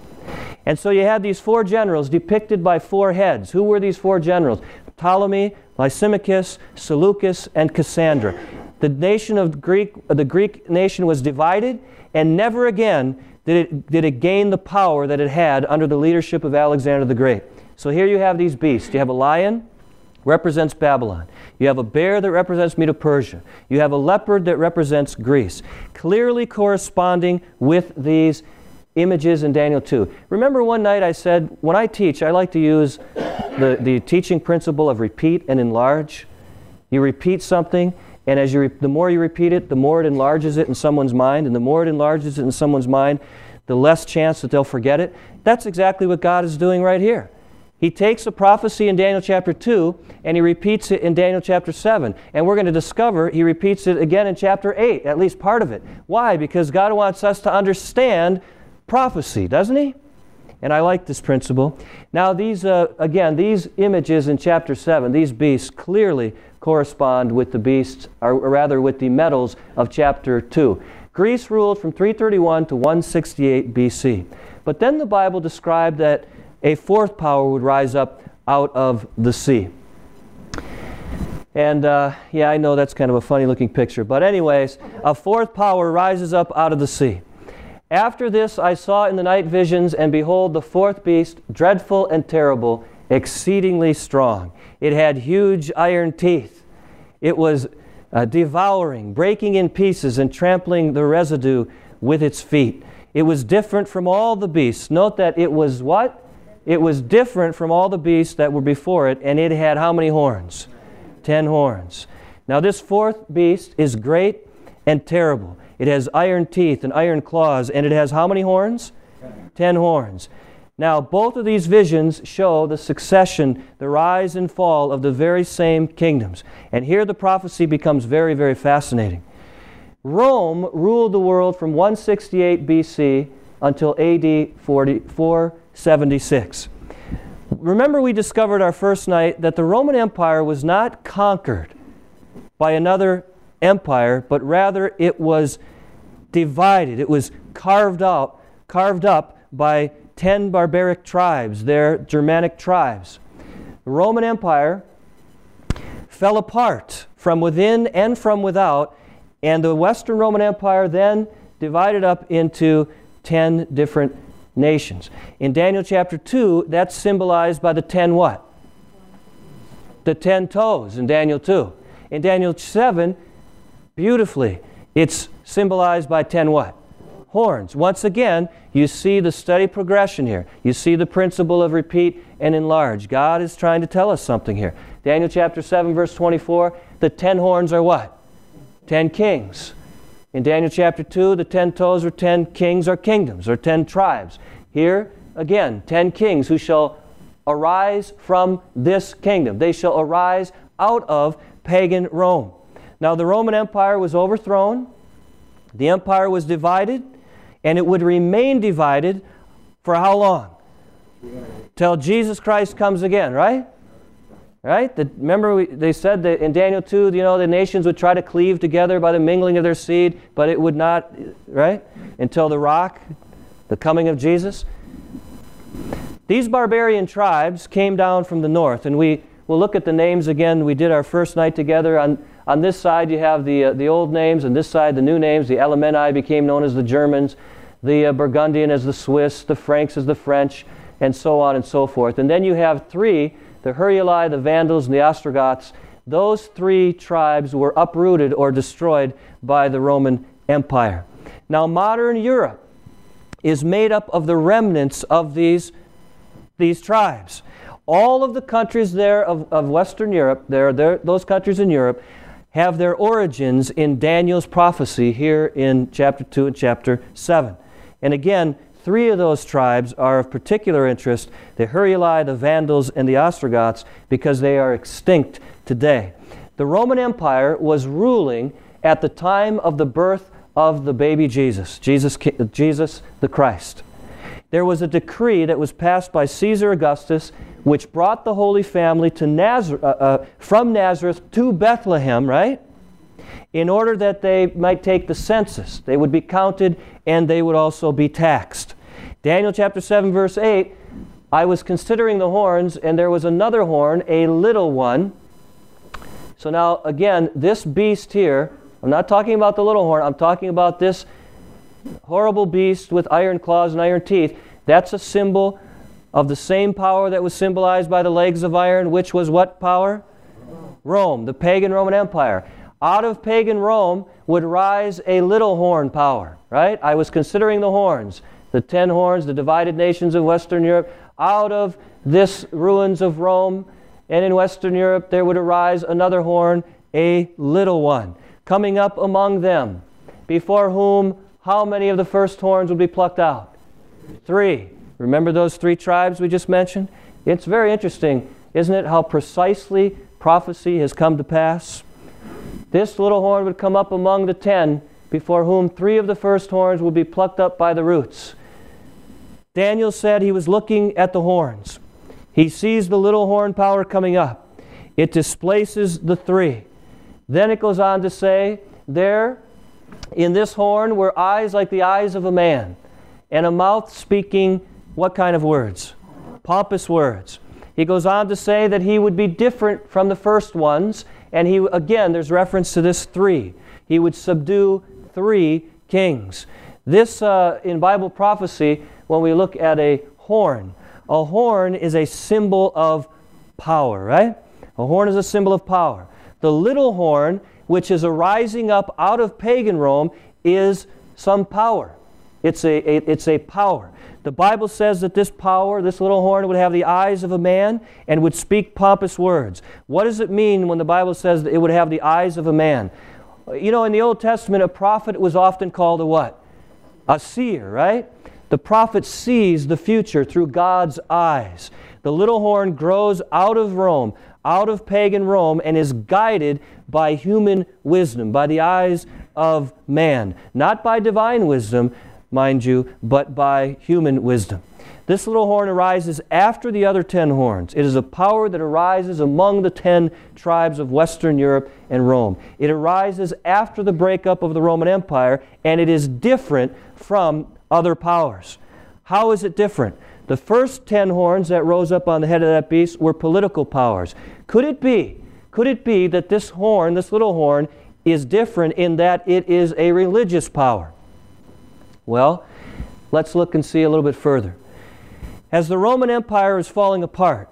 And so you had these four generals depicted by four heads. Who were these four generals? Ptolemy, Lysimachus, Seleucus, and Cassandra. The nation of the Greek nation was divided, and never again did it gain the power that it had under the leadership of Alexander the Great. So here you have these beasts. You have a lion, represents Babylon. You have a bear that represents Medo-Persia. You have a leopard that represents Greece, clearly corresponding with these images in Daniel 2. Remember one night I said, when I teach, I like to use the teaching principle of repeat and enlarge. You repeat something, and the more you repeat it, the more it enlarges it in someone's mind, and the more it enlarges it in someone's mind, the less chance that they'll forget it. That's exactly what God is doing right here. He takes a prophecy in Daniel chapter 2 and he repeats it in Daniel chapter 7. And we're going to discover he repeats it again in chapter 8, at least part of it. Why? Because God wants us to understand prophecy, doesn't He? And I like this principle. Now these images in chapter 7, these beasts clearly correspond with the beasts, or rather with the metals of chapter 2. Greece ruled from 331 to 168 BC. But then the Bible described that a fourth power would rise up out of the sea. And yeah, I know that's kind of a funny looking picture. But anyways, a fourth power rises up out of the sea. After this I saw in the night visions, and behold, the fourth beast, dreadful and terrible, exceedingly strong. It had huge iron teeth. It was devouring, breaking in pieces, and trampling the residue with its feet. It was different from all the beasts. Note that it was what? It was different from all the beasts that were before it, and it had how many horns? 10 horns. Now this fourth beast is great and terrible. It has iron teeth and iron claws, and it has how many horns? 10 horns. Now, both of these visions show the succession, the rise and fall of the very same kingdoms. And here the prophecy becomes very, very fascinating. Rome ruled the world from 168 BC until AD 476. Remember, we discovered our first night that the Roman Empire was not conquered by another empire, but rather it was divided. It was carved up by 10 barbaric tribes, their Germanic tribes. The Roman Empire fell apart from within and from without, and the Western Roman Empire then divided up into 10 different nations. In Daniel chapter 2, that's symbolized by the 10 what? The 10 toes in Daniel 2. In Daniel 7, beautifully, it's symbolized by 10 what? Horns. Once again, you see the steady progression here. You see the principle of repeat and enlarge. God is trying to tell us something here. Daniel chapter 7, verse 24, the 10 horns are what? 10 kings. In Daniel chapter 2, the 10 toes or 10 kings or kingdoms or 10 tribes. Here, again, 10 kings who shall arise from this kingdom. They shall arise out of pagan Rome. Now, the Roman Empire was overthrown. The empire was divided, and it would remain divided for how long? Till Jesus Christ comes again, right? Right? Remember they said that in Daniel 2, the nations would try to cleave together by the mingling of their seed, but it would not, right? Until the rock, the coming of Jesus. These barbarian tribes came down from the north, and we'll look at the names again. We did our first night together. On this side you have the old names, and this side the new names. The Alemanni became known as the Germans, the Burgundian as the Swiss, the Franks as the French, and so on and so forth. And then you have three, the Heruli, the Vandals, and the Ostrogoths. Those three tribes were uprooted or destroyed by the Roman Empire. Now, modern Europe is made up of the remnants of these tribes. All of the countries there of Western Europe, those countries in Europe, have their origins in Daniel's prophecy here in chapter 2 and chapter 7. And again, three of those tribes are of particular interest, the Heruli, the Vandals, and the Ostrogoths, because they are extinct today. The Roman Empire was ruling at the time of the birth of the baby Jesus the Christ. There was a decree that was passed by Caesar Augustus which brought the Holy Family to from Nazareth to Bethlehem, right? In order that they might take the census. They would be counted and they would also be taxed. Daniel chapter 7, verse 8, I was considering the horns, and there was another horn, a little one. So now, again, this beast here, I'm not talking about the little horn, I'm talking about this horrible beast with iron claws and iron teeth. That's a symbol of the same power that was symbolized by the legs of iron, which was what power? Rome, the pagan Roman Empire. Out of pagan Rome would rise a little horn power, right? I was considering the horns, the 10 horns, the divided nations of Western Europe. Out of this ruins of Rome and in Western Europe, there would arise another horn, a little one, coming up among them, before whom how many of the first horns would be plucked out? 3. Remember those 3 tribes we just mentioned? It's very interesting, isn't it, how precisely prophecy has come to pass? This little horn would come up among the 10, before whom 3 of the first horns would be plucked up by the roots. Daniel said he was looking at the horns. He sees the little horn power coming up. It displaces the 3. Then it goes on to say, there in this horn were eyes like the eyes of a man, and a mouth speaking what kind of words? Pompous words. He goes on to say that he would be different from the first ones, and he, again, there's reference to this 3. He would subdue 3 kings. This, in Bible prophecy, when we look at a horn is a symbol of power, right? A horn is a symbol of power. The little horn, which is arising up out of pagan Rome, is some power. It's a power. The Bible says that this power, this little horn, would have the eyes of a man and would speak pompous words. What does it mean when the Bible says that it would have the eyes of a man? You know, in the Old Testament, a prophet was often called a what? A seer, right? The prophet sees the future through God's eyes. The little horn grows out of Rome, out of pagan Rome, and is guided by human wisdom, by the eyes of man. Not by divine wisdom, mind you, but by human wisdom. This little horn arises after the other 10 horns. It is a power that arises among the 10 tribes of Western Europe and Rome. It arises after the breakup of the Roman Empire, and it is different from other powers. How is it different? The first 10 horns that rose up on the head of that beast were political powers. Could it be that this horn, this little horn, is different in that it is a religious power? Well, let's look and see a little bit further. As the Roman Empire is falling apart,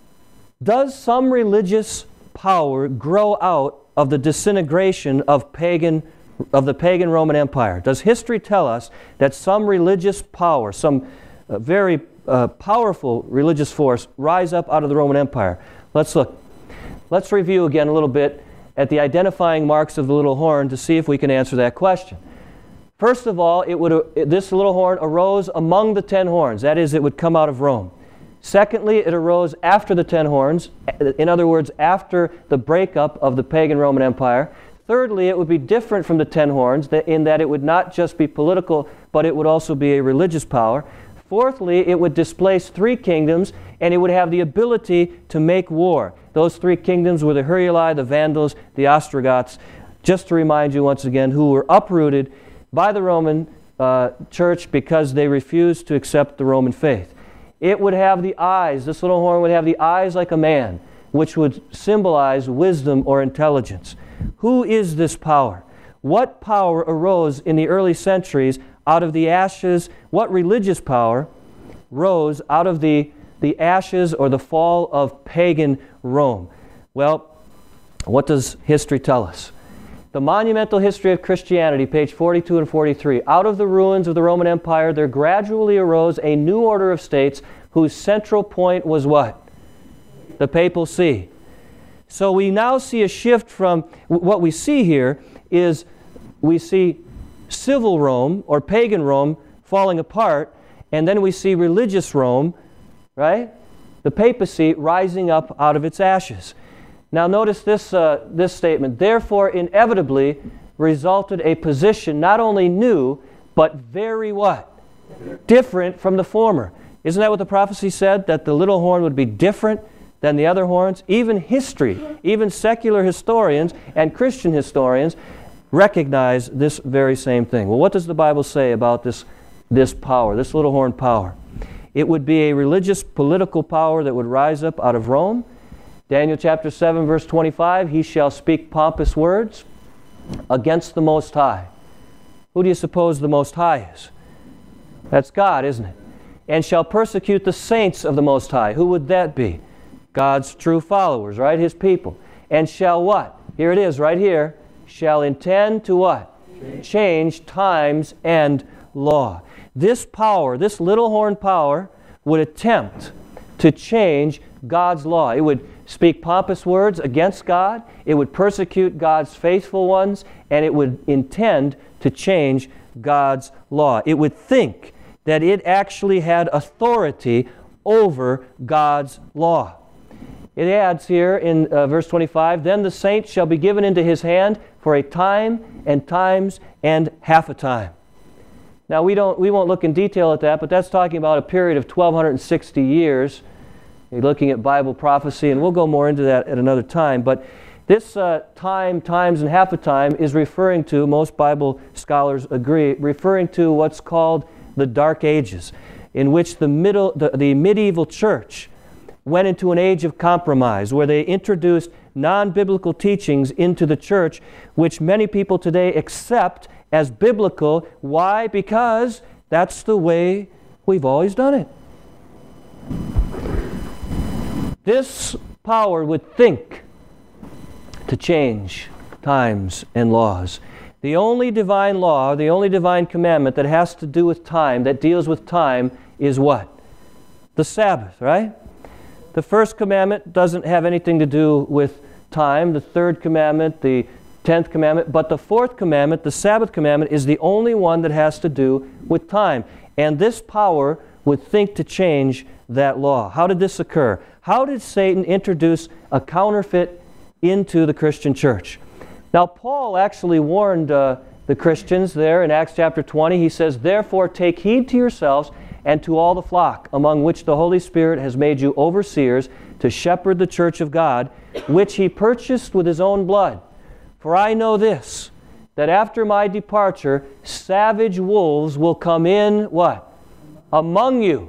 does some religious power grow out of the disintegration of the pagan Roman Empire? Does history tell us that some religious power, some very powerful religious force rise up out of the Roman Empire? Let's look. Let's review again a little bit at the identifying marks of the little horn to see if we can answer that question. First of all, this little horn arose among the 10 horns. That is, it would come out of Rome. Secondly, it arose after the 10 horns. In other words, after the breakup of the pagan Roman Empire. Thirdly, it would be different from the 10 horns in that it would not just be political, but it would also be a religious power. Fourthly, it would displace 3 kingdoms, and it would have the ability to make war. Those 3 kingdoms were the Heruli, the Vandals, the Ostrogoths, just to remind you once again, who were uprooted by the Roman Church because they refused to accept the Roman faith. It would have the eyes, this little horn would have the eyes like a man, which would symbolize wisdom or intelligence. Who is this power? What power arose in the early centuries out of the ashes? What religious power rose out of the ashes or the fall of pagan Rome? Well, what does history tell us? The Monumental History of Christianity, page 42 and 43. Out of the ruins of the Roman Empire, there gradually arose a new order of states whose central point was what? The Papal See. So we now see a shift from, what we see here is we see civil Rome or pagan Rome falling apart, and then we see religious Rome, right? The papacy rising up out of its ashes. Now notice this statement. Therefore, inevitably resulted a position not only new, but very what? Different from the former. Isn't that what the prophecy said? That the little horn would be different than the other horns? Even history, even secular historians and Christian historians recognize this very same thing. Well, what does the Bible say about this power, this little horn power? It would be a religious political power that would rise up out of Rome. Daniel chapter 7 verse 25, he shall speak pompous words against the Most High. Who do you suppose the Most High is? That's God, isn't it? And shall persecute the saints of the Most High. Who would that be? God's true followers, right? His people. And shall what? Here it is, right here. Shall intend to what? Change times and law. This power, this little horn power, would attempt to change God's law. It would speak pompous words against God. It would persecute God's faithful ones, and it would intend to change God's law. It would think that it actually had authority over God's law. It adds here in verse 25, then the saints shall be given into his hand for a time and times and half a time. Now we won't look in detail at that, but that's talking about a period of 1260 years. You're looking at Bible prophecy, and we'll go more into that at another time. But this times and half a time is referring to, most Bible scholars agree, referring to what's called the Dark Ages, in which the medieval church went into an age of compromise, where they introduced non-biblical teachings into the church, which many people today accept as biblical. Why? Because that's the way we've always done it. This power would think to change times and laws. The only divine law, the only divine commandment that has to do with time, that deals with time, is what? The Sabbath, right? The first commandment doesn't have anything to do with time. The third commandment, the 10th commandment, but the fourth commandment, the Sabbath commandment, is the only one that has to do with time. And this power would think to change that law. How did this occur? How did Satan introduce a counterfeit into the Christian church? Now, Paul actually warned the Christians there in Acts chapter 20. He says, "Therefore take heed to yourselves and to all the flock, among which the Holy Spirit has made you overseers, to shepherd the church of God, which he purchased with his own blood. For I know this, that after my departure, savage wolves will come in," what? "Among you,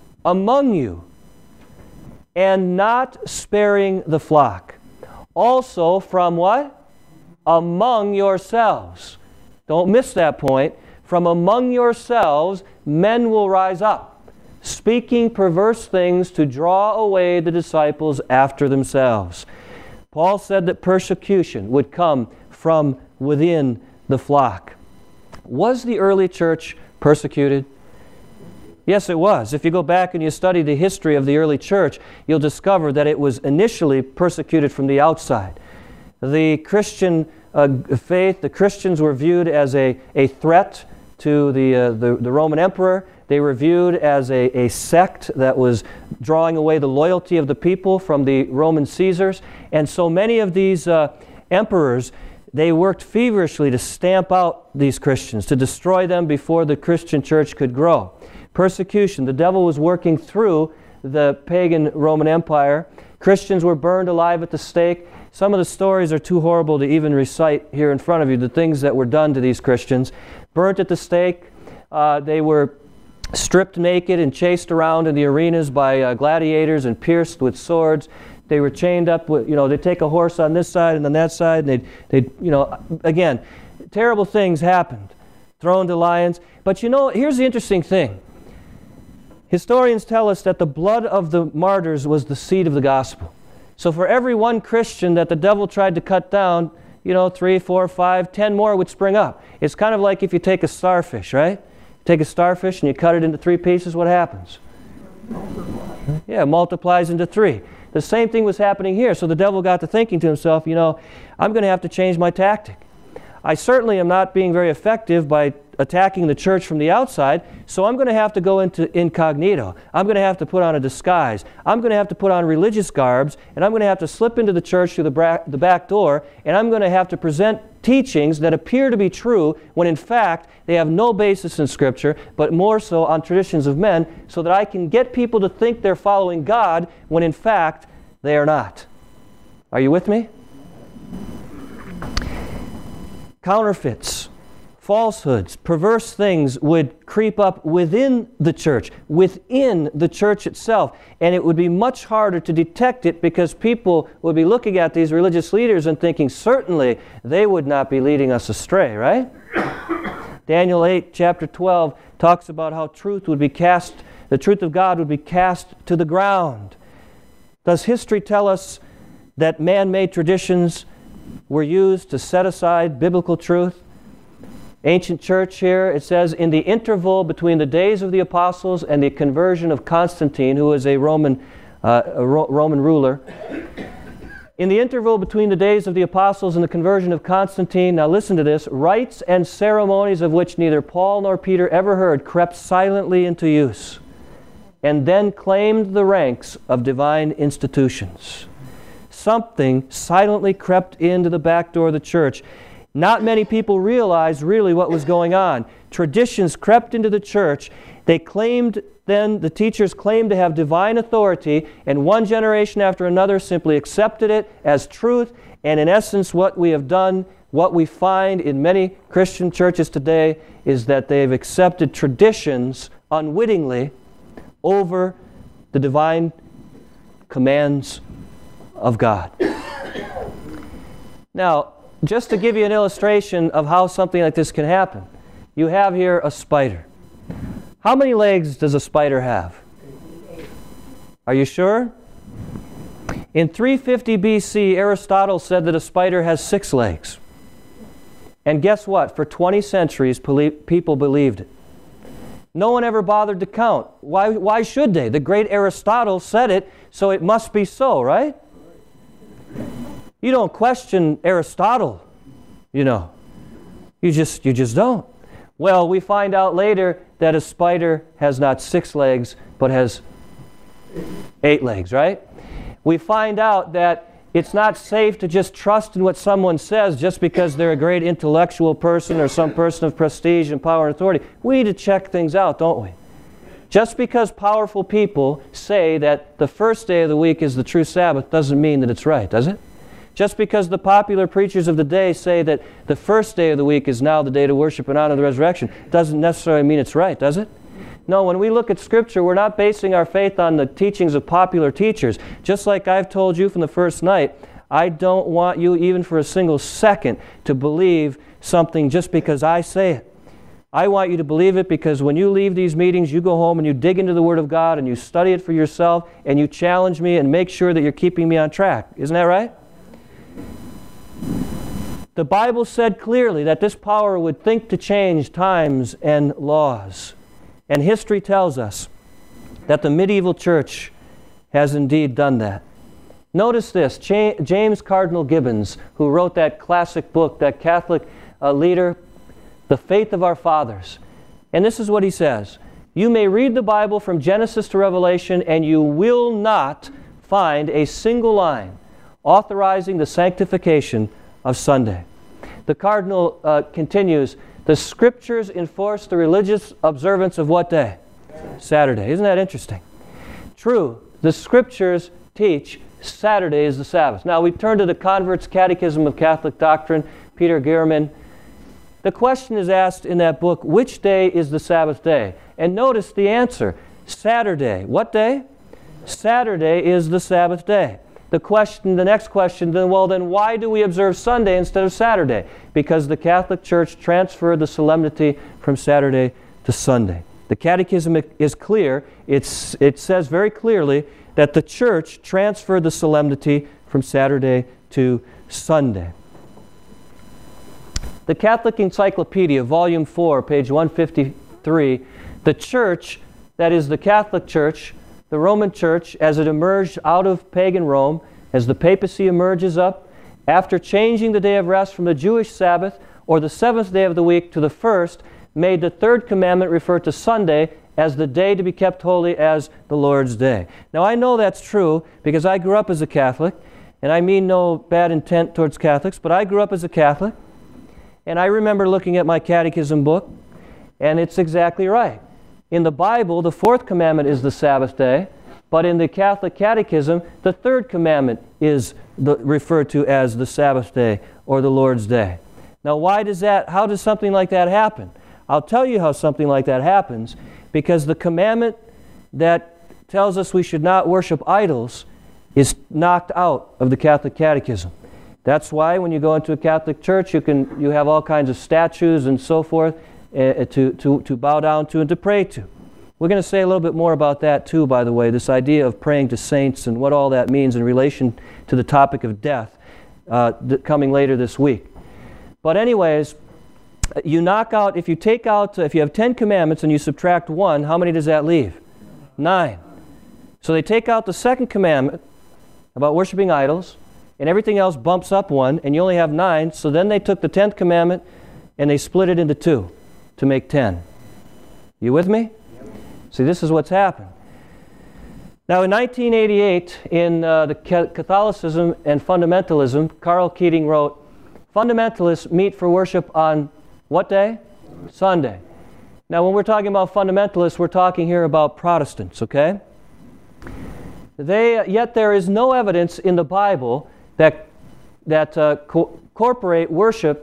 and not sparing the flock. Also from" what? "Among yourselves." Don't miss that point. "From among yourselves men will rise up, speaking perverse things to draw away the disciples after themselves." Paul said that persecution would come from within the flock. Was the early church persecuted? Yes, it was. If you go back and you study the history of the early church, you'll discover that it was initially persecuted from the outside. The Christian faith, the Christians were viewed as a threat to the Roman emperor. They were viewed as a sect that was drawing away the loyalty of the people from the Roman Caesars. And so many of these emperors, they worked feverishly to stamp out these Christians, to destroy them before the Christian church could grow. Persecution. The devil was working through the pagan Roman Empire. Christians were burned alive at the stake. Some of the stories are too horrible to even recite here in front of you, the things that were done to these Christians. Burnt at the stake. They were stripped naked and chased around in the arenas by gladiators and pierced with swords. They were chained up with, they'd take a horse on this side and on that side, and they'd again, terrible things happened. Thrown to lions. But here's the interesting thing. Historians tell us that the blood of the martyrs was the seed of the gospel. So for every one Christian that the devil tried to cut down, 3, 4, 5, 10 more would spring up. It's kind of like if you take a starfish, right? You take a starfish and you cut it into 3 pieces, what happens? Yeah, it multiplies into 3. The same thing was happening here. So the devil got to thinking to himself, I'm going to have to change my tactic. I certainly am not being very effective by attacking the church from the outside, so I'm going to have to go into incognito. I'm going to have to put on a disguise. I'm going to have to put on religious garbs, and I'm going to have to slip into the church through the back door, and I'm going to have to present teachings that appear to be true when in fact they have no basis in Scripture, but more so on traditions of men, so that I can get people to think they're following God when in fact they are not. Are you with me? Counterfeits, falsehoods, perverse things would creep up within the church itself, and it would be much harder to detect it because people would be looking at these religious leaders and thinking, certainly they would not be leading us astray, right? Daniel 8, chapter 12, talks about how the truth of God would be cast to the ground. Does history tell us that man-made traditions were used to set aside biblical truth? Ancient church here, it says, in the interval between the days of the apostles and the conversion of Constantine, who was a Roman ruler. In the interval between the days of the apostles and the conversion of Constantine, now listen to this, rites and ceremonies of which neither Paul nor Peter ever heard crept silently into use, and then claimed the ranks of divine institutions. Something silently crept into the back door of the church. Not many people realized really what was going on. Traditions crept into the church. They claimed then, the teachers claimed to have divine authority, and one generation after another simply accepted it as truth. And in essence, what we have done, what we find in many Christian churches today, is that they've accepted traditions unwittingly over the divine commands of God. Now, just to give you an illustration of how something like this can happen, you have here a spider. How many legs does a spider have? Are you sure? In 350 BC, Aristotle said that a spider has 6 legs. And guess what? For 20 centuries, people believed it. No one ever bothered to count. Why should they? The great Aristotle said it, so it must be so, right? You don't question Aristotle, You just don't. Well, we find out later that a spider has not 6 legs, but has 8 legs, right? We find out that it's not safe to just trust in what someone says just because they're a great intellectual person or some person of prestige and power and authority. We need to check things out, don't we? Just because powerful people say that the first day of the week is the true Sabbath doesn't mean that it's right, does it? Just because the popular preachers of the day say that the first day of the week is now the day to worship and honor the resurrection doesn't necessarily mean it's right, does it? No, when we look at Scripture, we're not basing our faith on the teachings of popular teachers. Just like I've told you from the first night, I don't want you even for a single second to believe something just because I say it. I want you to believe it because when you leave these meetings, you go home and you dig into the Word of God and you study it for yourself and you challenge me and make sure that you're keeping me on track. Isn't that right? The Bible said clearly that this power would think to change times and laws. And history tells us that the medieval church has indeed done that. Notice this, James Cardinal Gibbons, who wrote that classic book, that Catholic leader, The Faith of Our Fathers. And this is what he says: you may read the Bible from Genesis to Revelation and you will not find a single line authorizing the sanctification of Sunday. The Cardinal continues, the Scriptures enforce the religious observance of what day? Saturday. Isn't that interesting? True, the Scriptures teach Saturday is the Sabbath. Now we turn to the Convert's Catechism of Catholic Doctrine, Peter Gehrman. The question is asked in that book, which day is the Sabbath day? And notice the answer, Saturday. What day? Saturday is the Sabbath day. The next question, then why do we observe Sunday instead of Saturday? Because the Catholic Church transferred the solemnity from Saturday to Sunday. The Catechism is clear. It says very clearly that the Church transferred the solemnity from Saturday to Sunday. The Catholic Encyclopedia, Volume 4, page 153, the Church, that is the Catholic Church, the Roman Church, as it emerged out of pagan Rome, as the papacy emerges up, after changing the day of rest from the Jewish Sabbath, or the 7th day of the week, to the 1st, made the 3rd commandment refer to Sunday as the day to be kept holy as the Lord's day. Now I know that's true because I grew up as a Catholic, and I mean no bad intent towards Catholics, but I grew up as a Catholic, and I remember looking at my catechism book, and it's exactly right. In the Bible, the 4th commandment is the Sabbath day, but in the Catholic Catechism, the 3rd commandment is referred to as the Sabbath day or the Lord's day. Now how does something like that happen? I'll tell you how something like that happens, because the commandment that tells us we should not worship idols is knocked out of the Catholic Catechism. That's why when you go into a Catholic church, you have all kinds of statues and so forth, to bow down to and to pray to. We're going to say a little bit more about that too, by the way, this idea of praying to saints and what all that means in relation to the topic of death coming later this week. But anyways, if you have 10 commandments and you subtract 1, how many does that leave? 9. So they take out the 2nd commandment about worshiping idols, and everything else bumps up 1, and you only have 9. So then they took the 10th commandment and they split it into 2 to make 10. You with me? See, this is what's happened. Now in 1988, in the Catholicism and Fundamentalism, Karl Keating wrote, fundamentalists meet for worship on what day? Sunday. Now when we're talking about fundamentalists, we're talking here about Protestants, okay? Yet there is no evidence in the Bible that corporate worship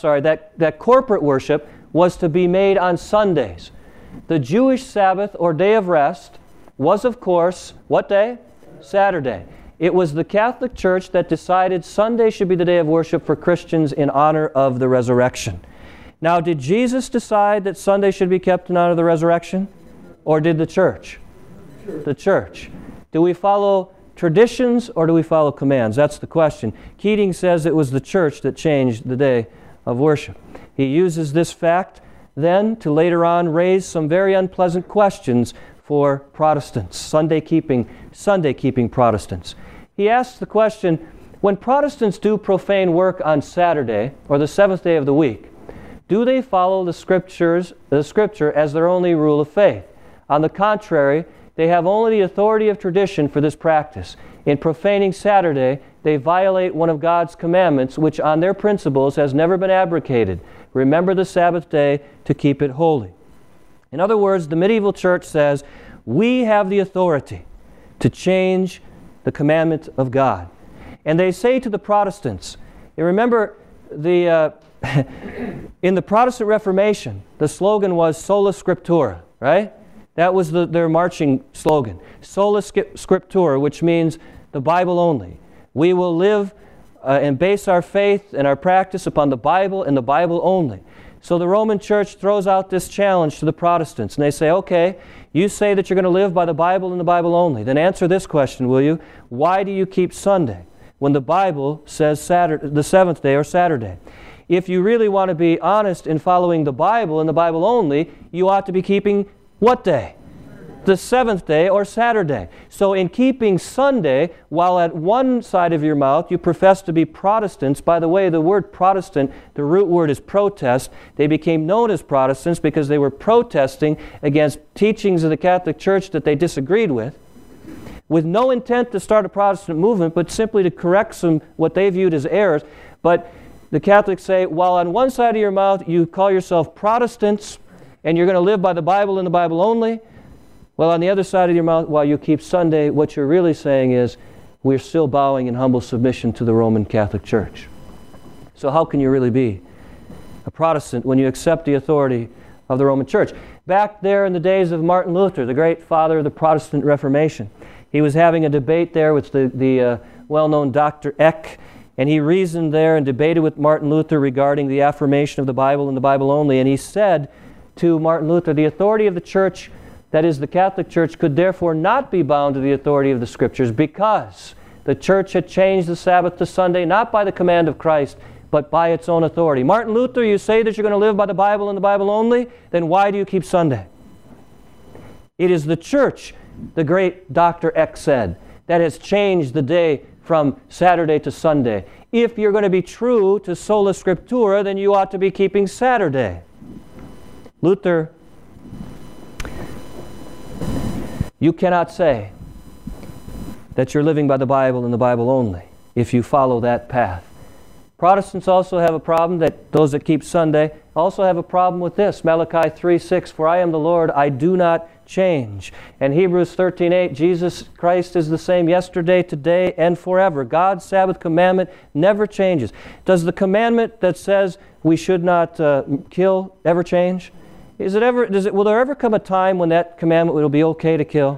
was to be made on Sundays. The Jewish Sabbath or day of rest was, of course, what day? Saturday. It was the Catholic Church that decided Sunday should be the day of worship for Christians in honor of the resurrection. Now, did Jesus decide that Sunday should be kept in honor of the resurrection? Or did the church? The church. Do we follow traditions or do we follow commands? That's the question. Keating says it was the church that changed the day of worship. He uses this fact then to later on raise some very unpleasant questions for Protestants, Sunday-keeping Protestants. He asks the question, when Protestants do profane work on Saturday, or the 7th day of the week, do they follow the Scripture as their only rule of faith? On the contrary, they have only the authority of tradition for this practice. In profaning Saturday, they violate one of God's commandments, which on their principles has never been abrogated. Remember the Sabbath day to keep it holy. In other words, the medieval church says, we have the authority to change the commandment of God. And they say to the Protestants, you remember in the Protestant Reformation, the slogan was Sola Scriptura, right? That was their marching slogan. Sola Scriptura, which means the Bible only. We will live and base our faith and our practice upon the Bible and the Bible only. So the Roman Church throws out this challenge to the Protestants, and they say, okay, you say that you're going to live by the Bible and the Bible only. Then answer this question, will you? Why do you keep Sunday when the Bible says Saturday, the seventh day or Saturday? If you really want to be honest in following the Bible and the Bible only, you ought to be keeping what day? The seventh day or Saturday. So in keeping Sunday, while at one side of your mouth you profess to be Protestants, by the way, the word Protestant, the root word is protest. They became known as Protestants because they were protesting against teachings of the Catholic Church that they disagreed with no intent to start a Protestant movement, but simply to correct some what they viewed as errors. But the Catholics say, while on one side of your mouth you call yourself Protestants, and you're going to live by the Bible and the Bible only, well, on the other side of your mouth, while you keep Sunday, what you're really saying is, we're still bowing in humble submission to the Roman Catholic Church. So how can you really be a Protestant when you accept the authority of the Roman Church? Back there in the days of Martin Luther, the great father of the Protestant Reformation, he was having a debate there with the well-known Dr. Eck, and he reasoned there and debated with Martin Luther regarding the affirmation of the Bible and the Bible only, and he said to Martin Luther, the authority of the Church, that is the Catholic Church, could therefore not be bound to the authority of the Scriptures because the Church had changed the Sabbath to Sunday not by the command of Christ, but by its own authority. Martin Luther, you say that you're going to live by the Bible and the Bible only, then why do you keep Sunday? It is the Church, the great Dr. Eck said, that has changed the day from Saturday to Sunday. If you're going to be true to Sola Scriptura, then you ought to be keeping Saturday. Luther, you cannot say that you're living by the Bible and the Bible only if you follow that path. Protestants also have a problem, that those that keep Sunday also have a problem with this. Malachi 3:6, for I am the Lord, I do not change. And Hebrews 13:8, Jesus Christ is the same yesterday, today, and forever. God's Sabbath commandment never changes. Does the commandment that says we should not kill ever change? Will there ever come a time when that commandment will be okay to kill?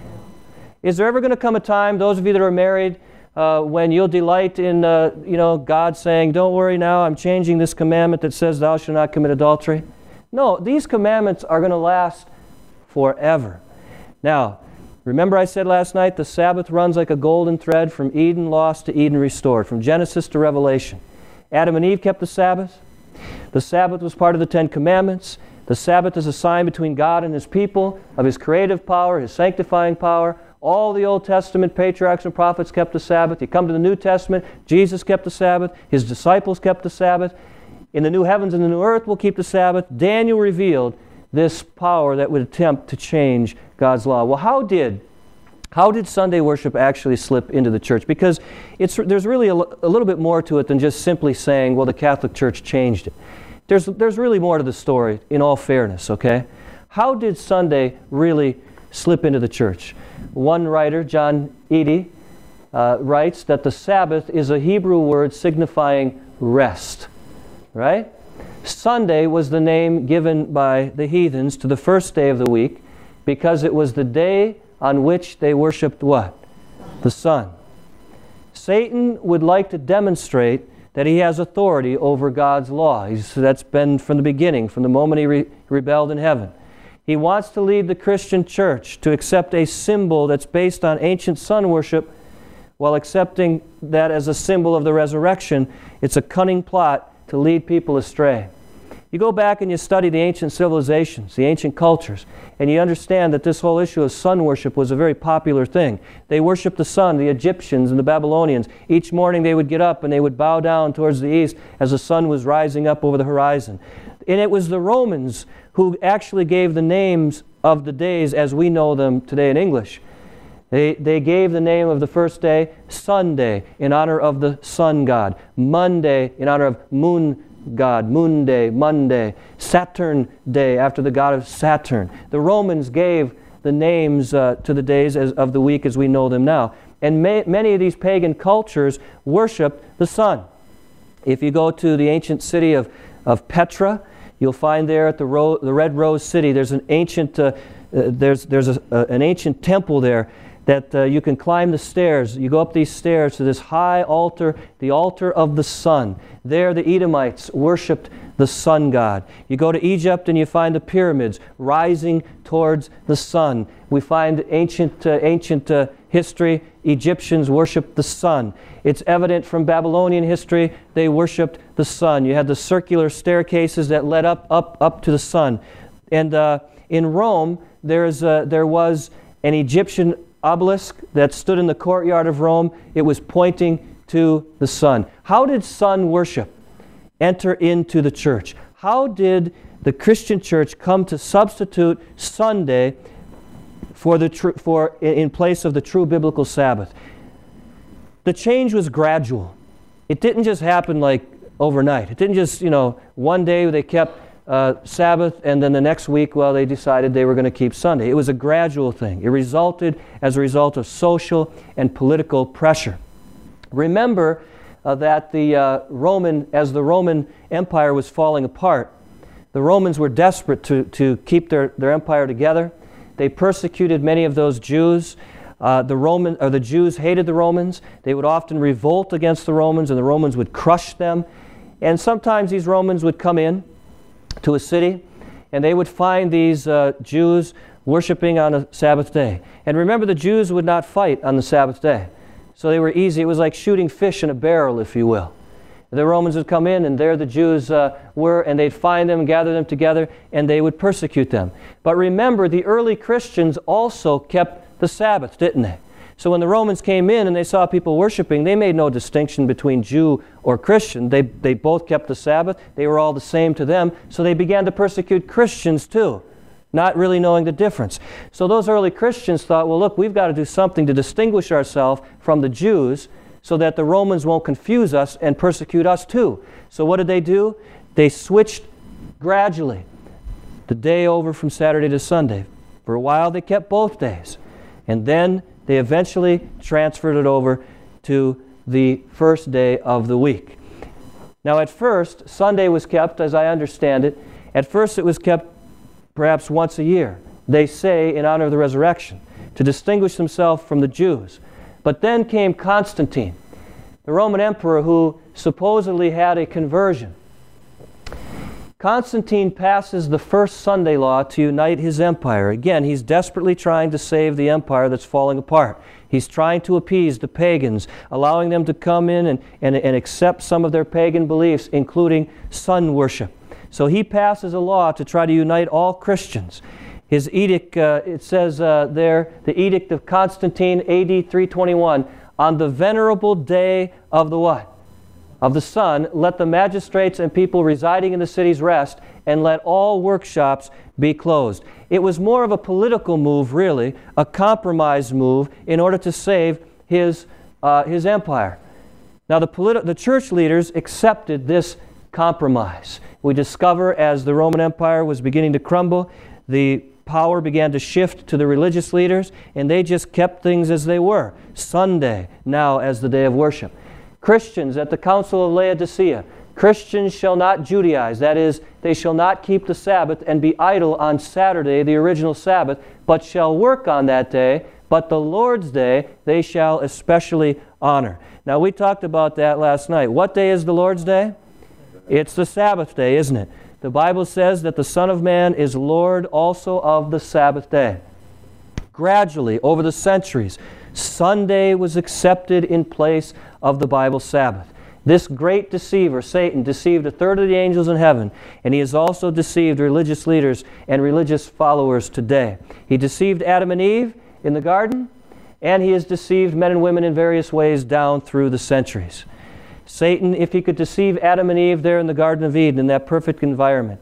Is there ever going to come a time, those of you that are married, when you'll delight in God saying, don't worry now, I'm changing this commandment that says thou shalt not commit adultery? No, these commandments are going to last forever. Now, remember I said last night, the Sabbath runs like a golden thread from Eden lost to Eden restored, from Genesis to Revelation. Adam and Eve kept the Sabbath. The Sabbath was part of the Ten Commandments. The Sabbath is a sign between God and His people of His creative power, His sanctifying power. All the Old Testament patriarchs and prophets kept the Sabbath. You come to the New Testament, Jesus kept the Sabbath. His disciples kept the Sabbath. In the new heavens and the new earth we'll keep the Sabbath. Daniel revealed this power that would attempt to change God's law. Well, how did Sunday worship actually slip into the church? Because there's really a little bit more to it than just simply saying, well, the Catholic Church changed it. There's really more to the story, in all fairness, okay? How did Sunday really slip into the church? One writer, John Eadie, writes that the Sabbath is a Hebrew word signifying rest, right? Sunday was the name given by the heathens to the first day of the week because it was the day on which they worshipped what? The sun. Satan would like to demonstrate that he has authority over God's law. That's been from the beginning, from the moment he rebelled in heaven. He wants to lead the Christian church to accept a symbol that's based on ancient sun worship while accepting that as a symbol of the resurrection. It's a cunning plot to lead people astray. You go back and you study the ancient civilizations, the ancient cultures, and you understand that this whole issue of sun worship was a very popular thing. They worshiped the sun, the Egyptians and the Babylonians. Each morning they would get up and they would bow down towards the east as the sun was rising up over the horizon. And it was the Romans who actually gave the names of the days as we know them today in English. They gave the name of the first day Sunday in honor of the sun god, Monday in honor of moon god, moon day, Monday, Saturn day after the god of Saturn. The Romans gave the names to the days of the week as we know them now. And many of these pagan cultures worshiped the sun. If you go to the ancient city of Petra, you'll find there at the Red Rose City, there's an ancient an ancient temple there that you can climb the stairs. You go up these stairs to this high altar, the altar of the sun. There the Edomites worshipped the sun god. You go to Egypt and you find the pyramids rising towards the sun. We find ancient history, Egyptians worshipped the sun. It's evident from Babylonian history, they worshipped the sun. You had the circular staircases that led up to the sun. And in Rome, there was an Egyptian obelisk that stood in the courtyard of Rome. It was pointing to the sun. How did sun worship enter into the church? How did the Christian church come to substitute Sunday in place of the true biblical Sabbath? The change was gradual. It didn't just happen like overnight. It didn't just, one day they kept Sabbath, and then the next week, they decided they were going to keep Sunday. It was a gradual thing. It resulted as a result of social and political pressure. Remember that as the Roman Empire was falling apart, the Romans were desperate to keep their empire together. They persecuted many of those Jews. The Jews hated the Romans. They would often revolt against the Romans, and the Romans would crush them. And sometimes these Romans would come in to a city, and they would find these Jews worshiping on a Sabbath day. And remember, the Jews would not fight on the Sabbath day. So they were easy. It was like shooting fish in a barrel, if you will. The Romans would come in, and there the Jews were, and they'd find them, gather them together, and they would persecute them. But remember, the early Christians also kept the Sabbath, didn't they? So when the Romans came in and they saw people worshiping, they made no distinction between Jew or Christian. They both kept the Sabbath. They were all the same to them. So they began to persecute Christians too, not really knowing the difference. So those early Christians thought, well, look, we've got to do something to distinguish ourselves from the Jews so that the Romans won't confuse us and persecute us too. So what did they do? They switched gradually the day over from Saturday to Sunday. For a while they kept both days. And then they eventually transferred it over to the first day of the week. Now at first, Sunday was kept, as I understand it, at first it was kept perhaps once a year, they say in honor of the resurrection, to distinguish themselves from the Jews. But then came Constantine, the Roman emperor who supposedly had a conversion. Constantine passes the first Sunday law to unite his empire. Again, he's desperately trying to save the empire that's falling apart. He's trying to appease the pagans, allowing them to come in and accept some of their pagan beliefs, including sun worship. So he passes a law to try to unite all Christians. His edict, it says there, the Edict of Constantine, AD 321, on the venerable day of the what? Of the sun, let the magistrates and people residing in the cities rest, and let all workshops be closed. It was more of a political move, really, a compromise move in order to save his empire. Now, the church leaders accepted this compromise. We discover as the Roman Empire was beginning to crumble, the power began to shift to the religious leaders, and they just kept things as they were. Sunday now as the day of worship. Christians at the Council of Laodicea, Christians shall not Judaize, that is, they shall not keep the Sabbath and be idle on Saturday, the original Sabbath, but shall work on that day, but the Lord's day they shall especially honor. Now we talked about that last night. What day is the Lord's day? It's the Sabbath day, isn't it? The Bible says that the Son of Man is Lord also of the Sabbath day. Gradually, over the centuries, Sunday was accepted in place of the Bible Sabbath. This great deceiver, Satan, deceived a third of the angels in heaven, and he has also deceived religious leaders and religious followers today. He deceived Adam and Eve in the garden, and he has deceived men and women in various ways down through the centuries. Satan, if he could deceive Adam and Eve there in the Garden of Eden, in that perfect environment,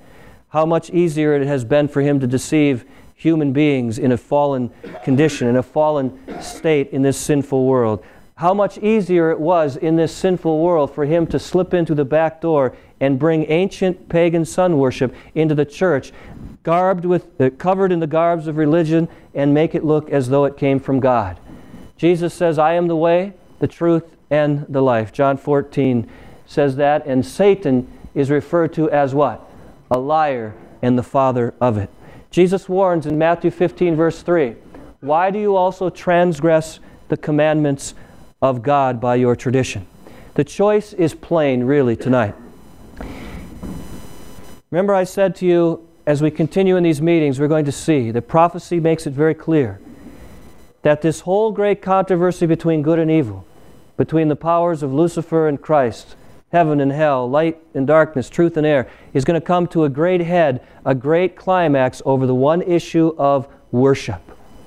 how much easier it has been for him to deceive human beings in a fallen condition, in a fallen state in this sinful world. How much easier it was in this sinful world for him to slip into the back door and bring ancient pagan sun worship into the church, covered in the garbs of religion, and make it look as though it came from God. Jesus says, I am the way, the truth, and the life. John 14 says that, and Satan is referred to as what? A liar and the father of it. Jesus warns in Matthew 15, verse 3, why do you also transgress the commandments of God by your tradition? The choice is plain, really, tonight. Remember I said to you, as we continue in these meetings, we're going to see that prophecy makes it very clear that this whole great controversy between good and evil, between the powers of Lucifer and Christ, heaven and hell, light and darkness, truth and error, is going to come to a great head, a great climax over the one issue of worship.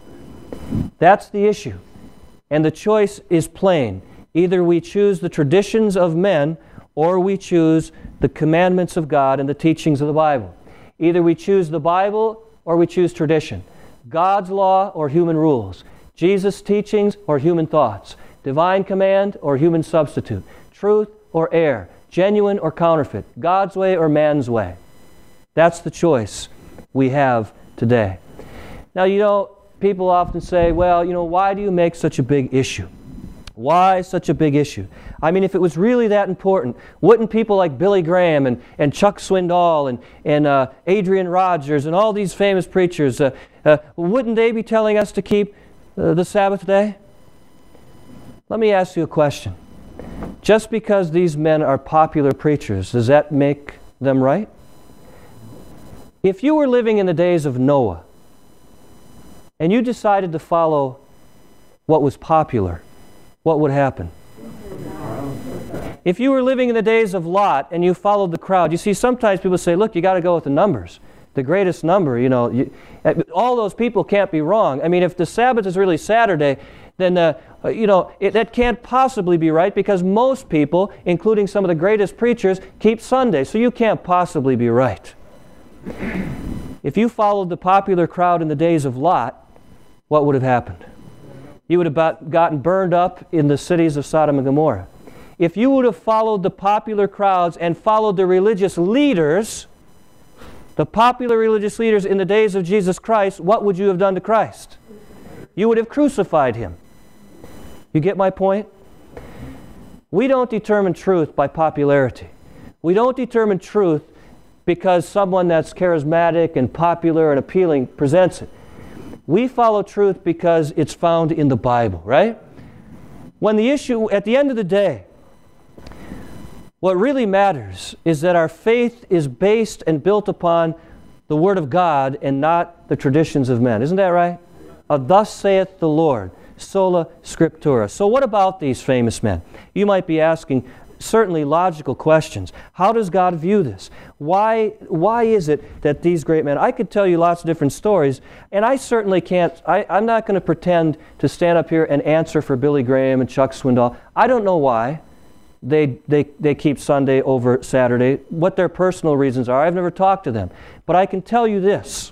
That's the issue. And the choice is plain. Either we choose the traditions of men, or we choose the commandments of God and the teachings of the Bible. Either we choose the Bible, or we choose tradition. God's law or human rules. Jesus' teachings or human thoughts. Divine command or human substitute. Truth or error. Genuine or counterfeit. God's way or man's way. That's the choice we have today. Now, you know, people often say, well, you know, why do you make such a big issue? Why such a big issue? I mean, if it was really that important, wouldn't people like Billy Graham and Chuck Swindoll and Adrian Rogers and all these famous preachers, wouldn't they be telling us to keep the Sabbath day? Let me ask you a question. Just because these men are popular preachers, does that make them right? If you were living in the days of Noah and you decided to follow what was popular, what would happen? If you were living in the days of Lot and you followed the crowd, you see, sometimes people say, look, you got to go with the numbers. The greatest number, you know. All those people can't be wrong. I mean, if the Sabbath is really Saturday, then, you know, that can't possibly be right, because most people, including some of the greatest preachers, keep Sunday. So you can't possibly be right. If you followed the popular crowd in the days of Lot, what would have happened? You would have gotten burned up in the cities of Sodom and Gomorrah. If you would have followed the popular crowds and followed the religious leaders, the popular religious leaders in the days of Jesus Christ, what would you have done to Christ? You would have crucified him. You get my point? We don't determine truth by popularity. We don't determine truth because someone that's charismatic and popular and appealing presents it. We follow truth because it's found in the Bible, right? When the issue, at the end of the day, what really matters is that our faith is based and built upon the Word of God and not the traditions of men. Isn't that right? Thus saith the Lord, sola scriptura. So what about these famous men? You might be asking certainly logical questions. How does God view this? Why is it that these great men, I could tell you lots of different stories, and I certainly can't, I'm not going to pretend to stand up here and answer for Billy Graham and Chuck Swindoll. I don't know why they keep Sunday over Saturday, what their personal reasons are. I've never talked to them. But I can tell you this.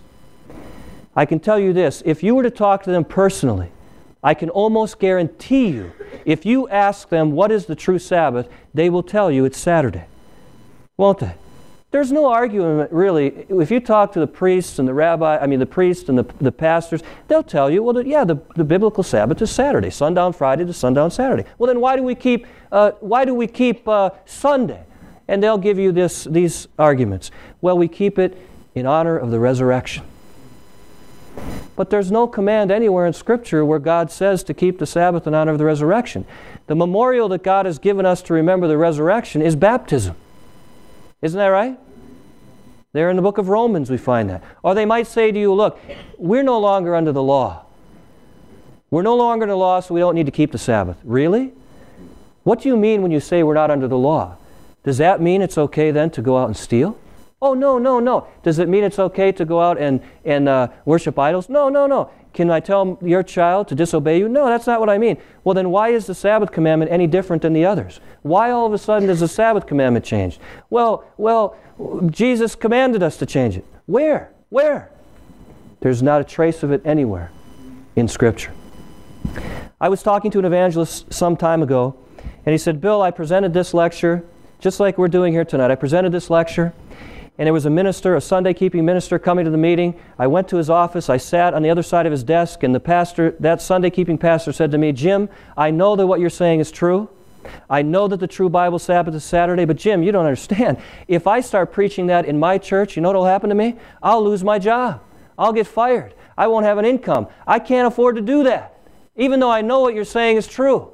If you were to talk to them personally, I can almost guarantee you, if you ask them what is the true Sabbath, they will tell you it's Saturday. Won't they? There's no argument, really. If you talk to the priests and the priests and the pastors, they'll tell you, well, the biblical Sabbath is Saturday, sundown Friday to sundown Saturday. Well, then why do we keep Sunday? And they'll give you these arguments. Well, we keep it in honor of the resurrection. But there's no command anywhere in Scripture where God says to keep the Sabbath in honor of the resurrection. The memorial that God has given us to remember the resurrection is baptism. Isn't that right? There in the book of Romans we find that. Or they might say to you, look, we're no longer under the law. We're no longer under the law, so we don't need to keep the Sabbath. Really? What do you mean when you say we're not under the law? Does that mean it's okay then to go out and steal? Oh, no, no, no. Does it mean it's okay to go out and worship idols? No, no, no. Can I tell your child to disobey you? No, that's not what I mean. Well, then why is the Sabbath commandment any different than the others? Why all of a sudden does the Sabbath commandment change? Well, Jesus commanded us to change it. Where? Where? There's not a trace of it anywhere in Scripture. I was talking to an evangelist some time ago, and he said, Bill, I presented this lecture, just like we're doing here tonight. I presented this lecture, and there was a minister, a Sunday-keeping minister, coming to the meeting. I went to his office. I sat on the other side of his desk, and the pastor, that Sunday-keeping pastor, said to me, Jim, I know that what you're saying is true. I know that the true Bible Sabbath is Saturday, but Jim, you don't understand. If I start preaching that in my church, you know what will happen to me? I'll lose my job. I'll get fired. I won't have an income. I can't afford to do that, even though I know what you're saying is true.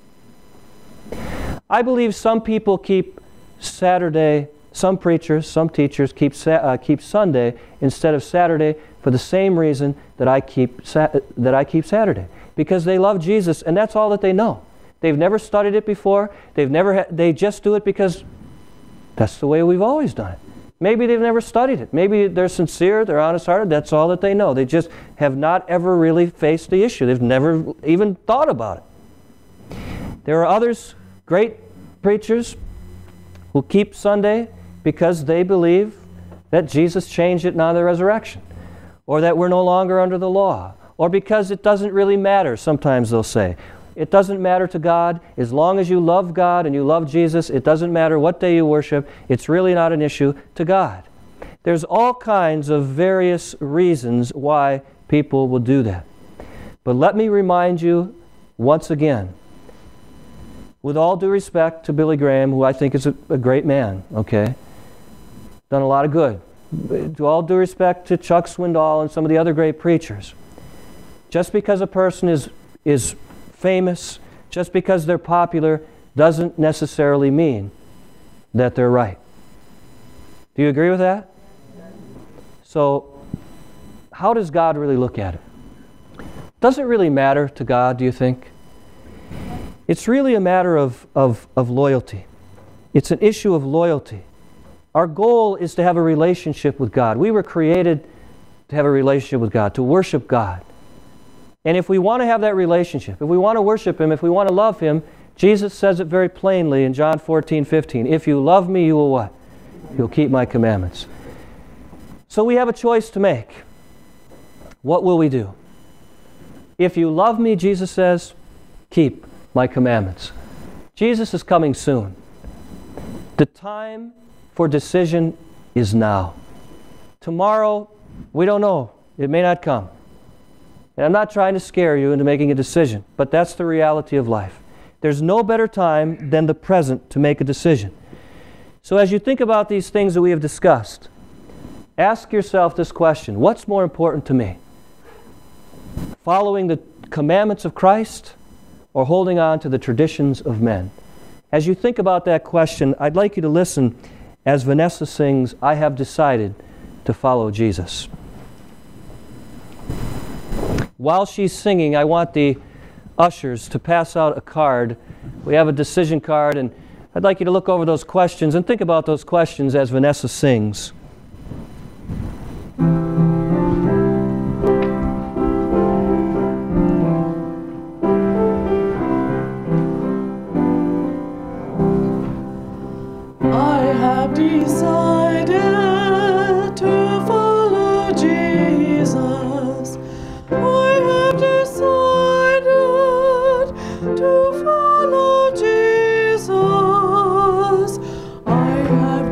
I believe some people keep Saturday, some preachers, some teachers keep Sunday instead of Saturday for the same reason that I keep Saturday, because they love Jesus and that's all that they know. They've never studied it before. They just do it because that's the way we've always done it. Maybe they've never studied it. Maybe they're sincere, they're honest-hearted, that's all that they know. They just have not ever really faced the issue. They've never even thought about it. There are others, great preachers, who keep Sunday because they believe that Jesus changed it now the resurrection, or that we're no longer under the law, or because it doesn't really matter, sometimes they'll say. It doesn't matter to God. As long as you love God and you love Jesus, it doesn't matter what day you worship. It's really not an issue to God. There's all kinds of various reasons why people will do that. But let me remind you once again, with all due respect to Billy Graham, who I think is a great man, okay? Done a lot of good. To all due respect to Chuck Swindoll and some of the other great preachers, just because a person is famous, just because they're popular, doesn't necessarily mean that they're right. Do you agree with that? So, how does God really look at it? Does it really matter to God, do you think? It's really a matter of loyalty. It's an issue of loyalty. Our goal is to have a relationship with God. We were created to have a relationship with God, to worship God. And if we want to have that relationship, if we want to worship Him, if we want to love Him, Jesus says it very plainly in John 14:15. If you love me, you will what? You'll keep my commandments. So we have a choice to make. What will we do? If you love me, Jesus says, keep my commandments. Jesus is coming soon. The time for decision is now. Tomorrow, we don't know. It may not come. And I'm not trying to scare you into making a decision, but that's the reality of life. There's no better time than the present to make a decision. So as you think about these things that we have discussed, ask yourself this question: what's more important to me? Following the commandments of Christ or holding on to the traditions of men? As you think about that question, I'd like you to listen as Vanessa sings, I Have Decided to Follow Jesus. While she's singing, I want the ushers to pass out a card. We have a decision card, and I'd like you to look over those questions and think about those questions as Vanessa sings. I have decided to follow Jesus. I have decided to follow Jesus. I have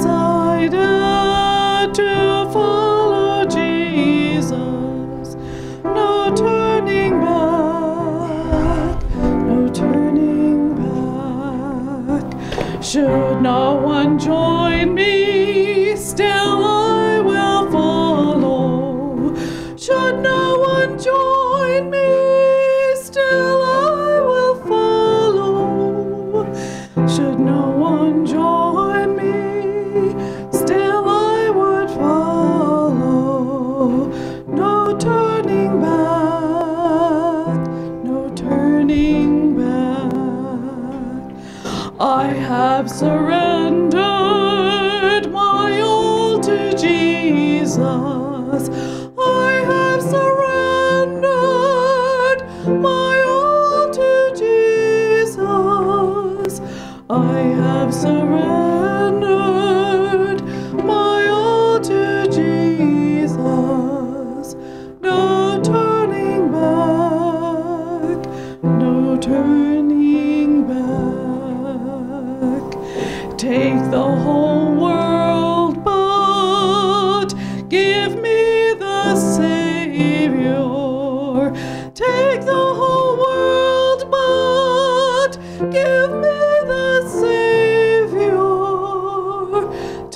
decided to follow Jesus. No turning back, no turning back. Should no one join me, still I will follow. Should no one join me, still I will follow. Should no one join me, still I would follow. No turning back, no turning back. I have surrendered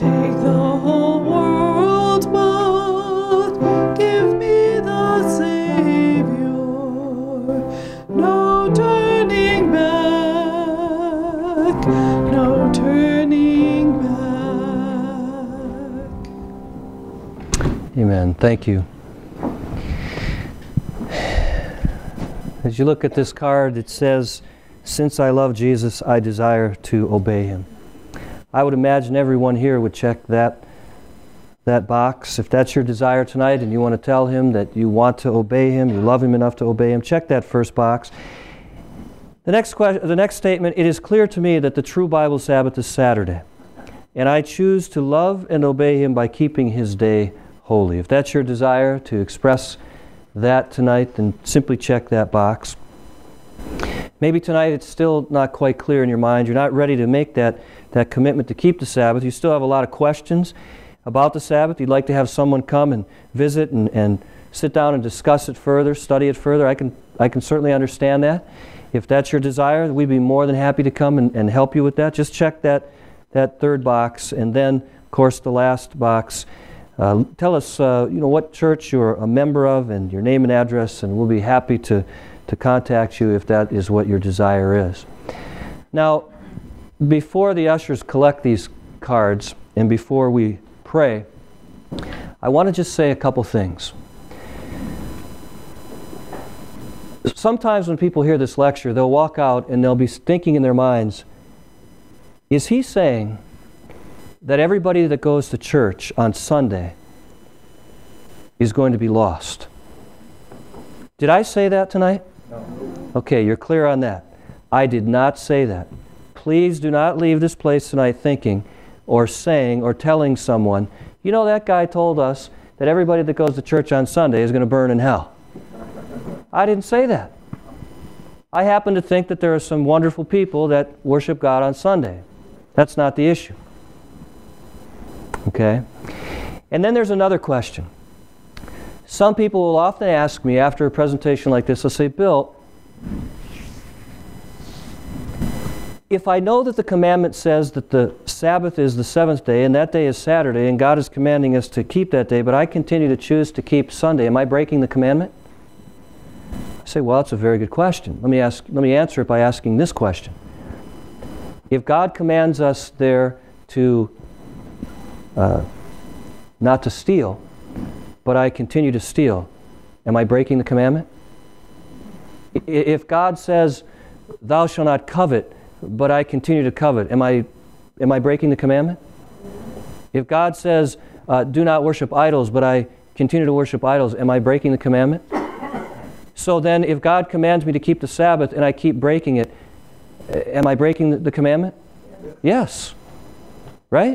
Take the whole world, but give me the Savior. No turning back, no turning back. Amen. Thank you. As you look at this card, it says, "Since I love Jesus, I desire to obey Him." I would imagine everyone here would check that box. If that's your desire tonight and you want to tell Him that you want to obey Him, you love Him enough to obey Him, check that first box. The next statement, "It is clear to me that the true Bible Sabbath is Saturday, and I choose to love and obey Him by keeping His day holy." If that's your desire to express that tonight, then simply check that box. Maybe tonight it's still not quite clear in your mind. You're not ready to make that commitment to keep the Sabbath. You still have a lot of questions about the Sabbath. You'd like to have someone come and visit and sit down and discuss it further, study it further. I can certainly understand that. If that's your desire, we'd be more than happy to come and help you with that. Just check that third box, and then, of course, the last box. Tell us what church you're a member of and your name and address, and we'll be happy to contact you if that is what your desire is. Now, before the ushers collect these cards and before we pray, I want to just say a couple things. Sometimes when people hear this lecture, they'll walk out and they'll be thinking in their minds, is he saying that everybody that goes to church on Sunday is going to be lost? Did I say that tonight? No. Okay, you're clear on that. I did not say that. Please do not leave this place tonight thinking or saying or telling someone, that guy told us that everybody that goes to church on Sunday is going to burn in hell. I didn't say that. I happen to think that there are some wonderful people that worship God on Sunday. That's not the issue. Okay? And then there's another question. Some people will often ask me after a presentation like this, they'll say, "Bill, if I know that the commandment says that the Sabbath is the seventh day and that day is Saturday and God is commanding us to keep that day, but I continue to choose to keep Sunday, am I breaking the commandment?" I say, well, that's a very good question. Let me answer it by asking this question. If God commands us there to not to steal, but I continue to steal, am I breaking the commandment? If God says, "Thou shalt not covet," but I continue to covet, am I breaking the commandment? If God says, "Do not worship idols," but I continue to worship idols, am I breaking the commandment? So then, if God commands me to keep the Sabbath and I keep breaking it, am I breaking the commandment? Yes. Right?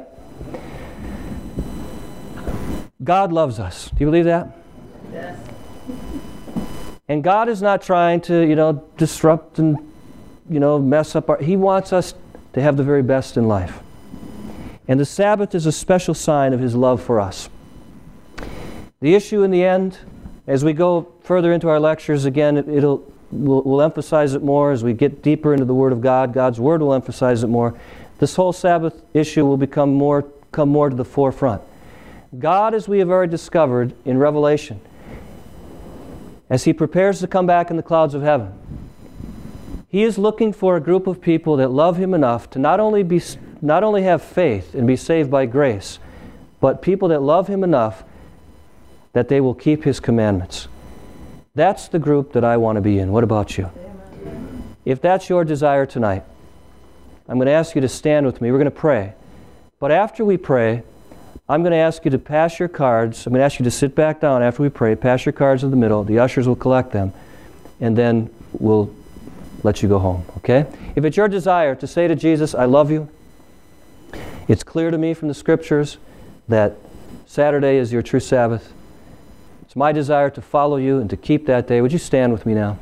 God loves us. Do you believe that? Yes. And God is not trying to, disrupt and, mess up He wants us to have the very best in life. And the Sabbath is a special sign of His love for us. The issue in the end, as we go further into our lectures, again, we'll emphasize it more as we get deeper into the Word of God. God's Word will emphasize it more. This whole Sabbath issue will come more to the forefront. God, as we have already discovered in Revelation, as He prepares to come back in the clouds of heaven, He is looking for a group of people that love Him enough to not only have faith and be saved by grace, but people that love Him enough that they will keep His commandments. That's the group that I want to be in. What about you? If that's your desire tonight, I'm going to ask you to stand with me. We're going to pray. But after we pray, I'm going to ask you to pass your cards. I'm going to ask you to sit back down after we pray. Pass your cards in the middle. The ushers will collect them. And then we'll let you go home. Okay? If it's your desire to say to Jesus, "I love you," it's clear to me from the Scriptures that Saturday is your true Sabbath. It's my desire to follow you and to keep that day. Would you stand with me now?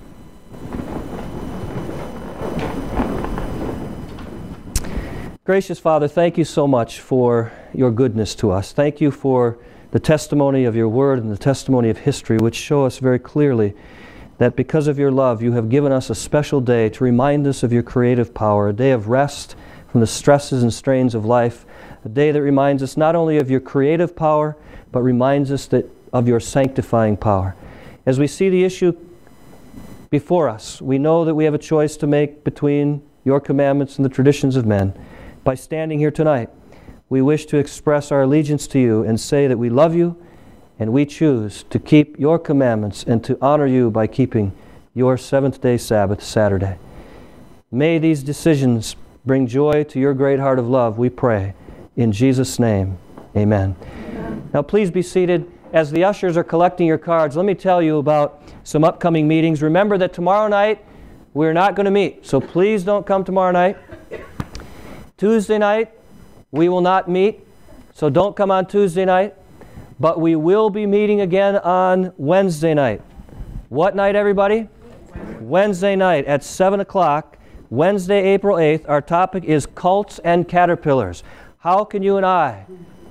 Gracious Father, thank you so much for your goodness to us. Thank you for the testimony of your Word and the testimony of history, which show us very clearly that because of your love, you have given us a special day to remind us of your creative power, a day of rest from the stresses and strains of life. A day that reminds us not only of your creative power, but reminds us of your sanctifying power. As we see the issue before us, we know that we have a choice to make between your commandments and the traditions of men. By standing here tonight, we wish to express our allegiance to you and say that we love you, and we choose to keep your commandments and to honor you by keeping your seventh-day Sabbath, Saturday. May these decisions bring joy to your great heart of love, we pray. In Jesus' name, amen. Now please be seated. As the ushers are collecting your cards, let me tell you about some upcoming meetings. Remember that tomorrow night we're not going to meet, so please don't come tomorrow night. Tuesday night we will not meet, so don't come on Tuesday night. But we will be meeting again on Wednesday night. What night, everybody? Wednesday night at 7 o'clock, Wednesday, April 8th. Our topic is cults and caterpillars. How can you and I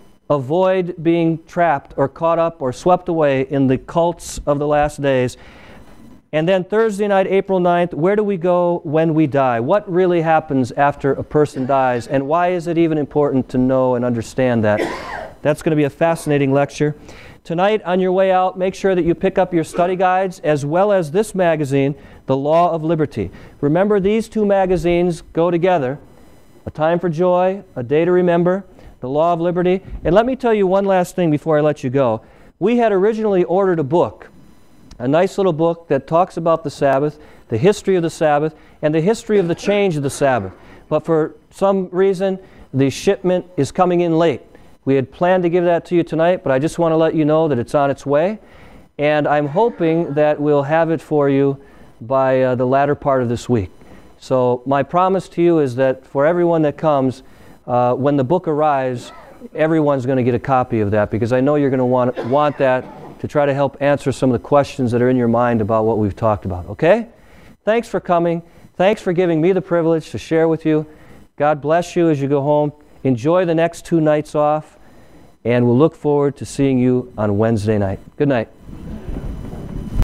avoid being trapped or caught up or swept away in the cults of the last days? And then Thursday night, April 9th, where do we go when we die? What really happens after a person dies? And why is it even important to know and understand that? That's going to be a fascinating lecture. Tonight, on your way out, make sure that you pick up your study guides as well as this magazine, The Law of Liberty. Remember, these two magazines go together. A Time for Joy, A Day to Remember, The Law of Liberty. And let me tell you one last thing before I let you go. We had originally ordered a book, a nice little book that talks about the Sabbath, the history of the Sabbath, and the history of the change of the Sabbath. But for some reason, the shipment is coming in late. We had planned to give that to you tonight, but I just want to let you know that it's on its way. And I'm hoping that we'll have it for you by the latter part of this week. So my promise to you is that for everyone that comes, when the book arrives, everyone's going to get a copy of that, because I know you're going to want that to try to help answer some of the questions that are in your mind about what we've talked about. Okay? Thanks for coming. Thanks for giving me the privilege to share with you. God bless you as you go home. Enjoy the next 2 nights off, and we'll look forward to seeing you on Wednesday night. Good night.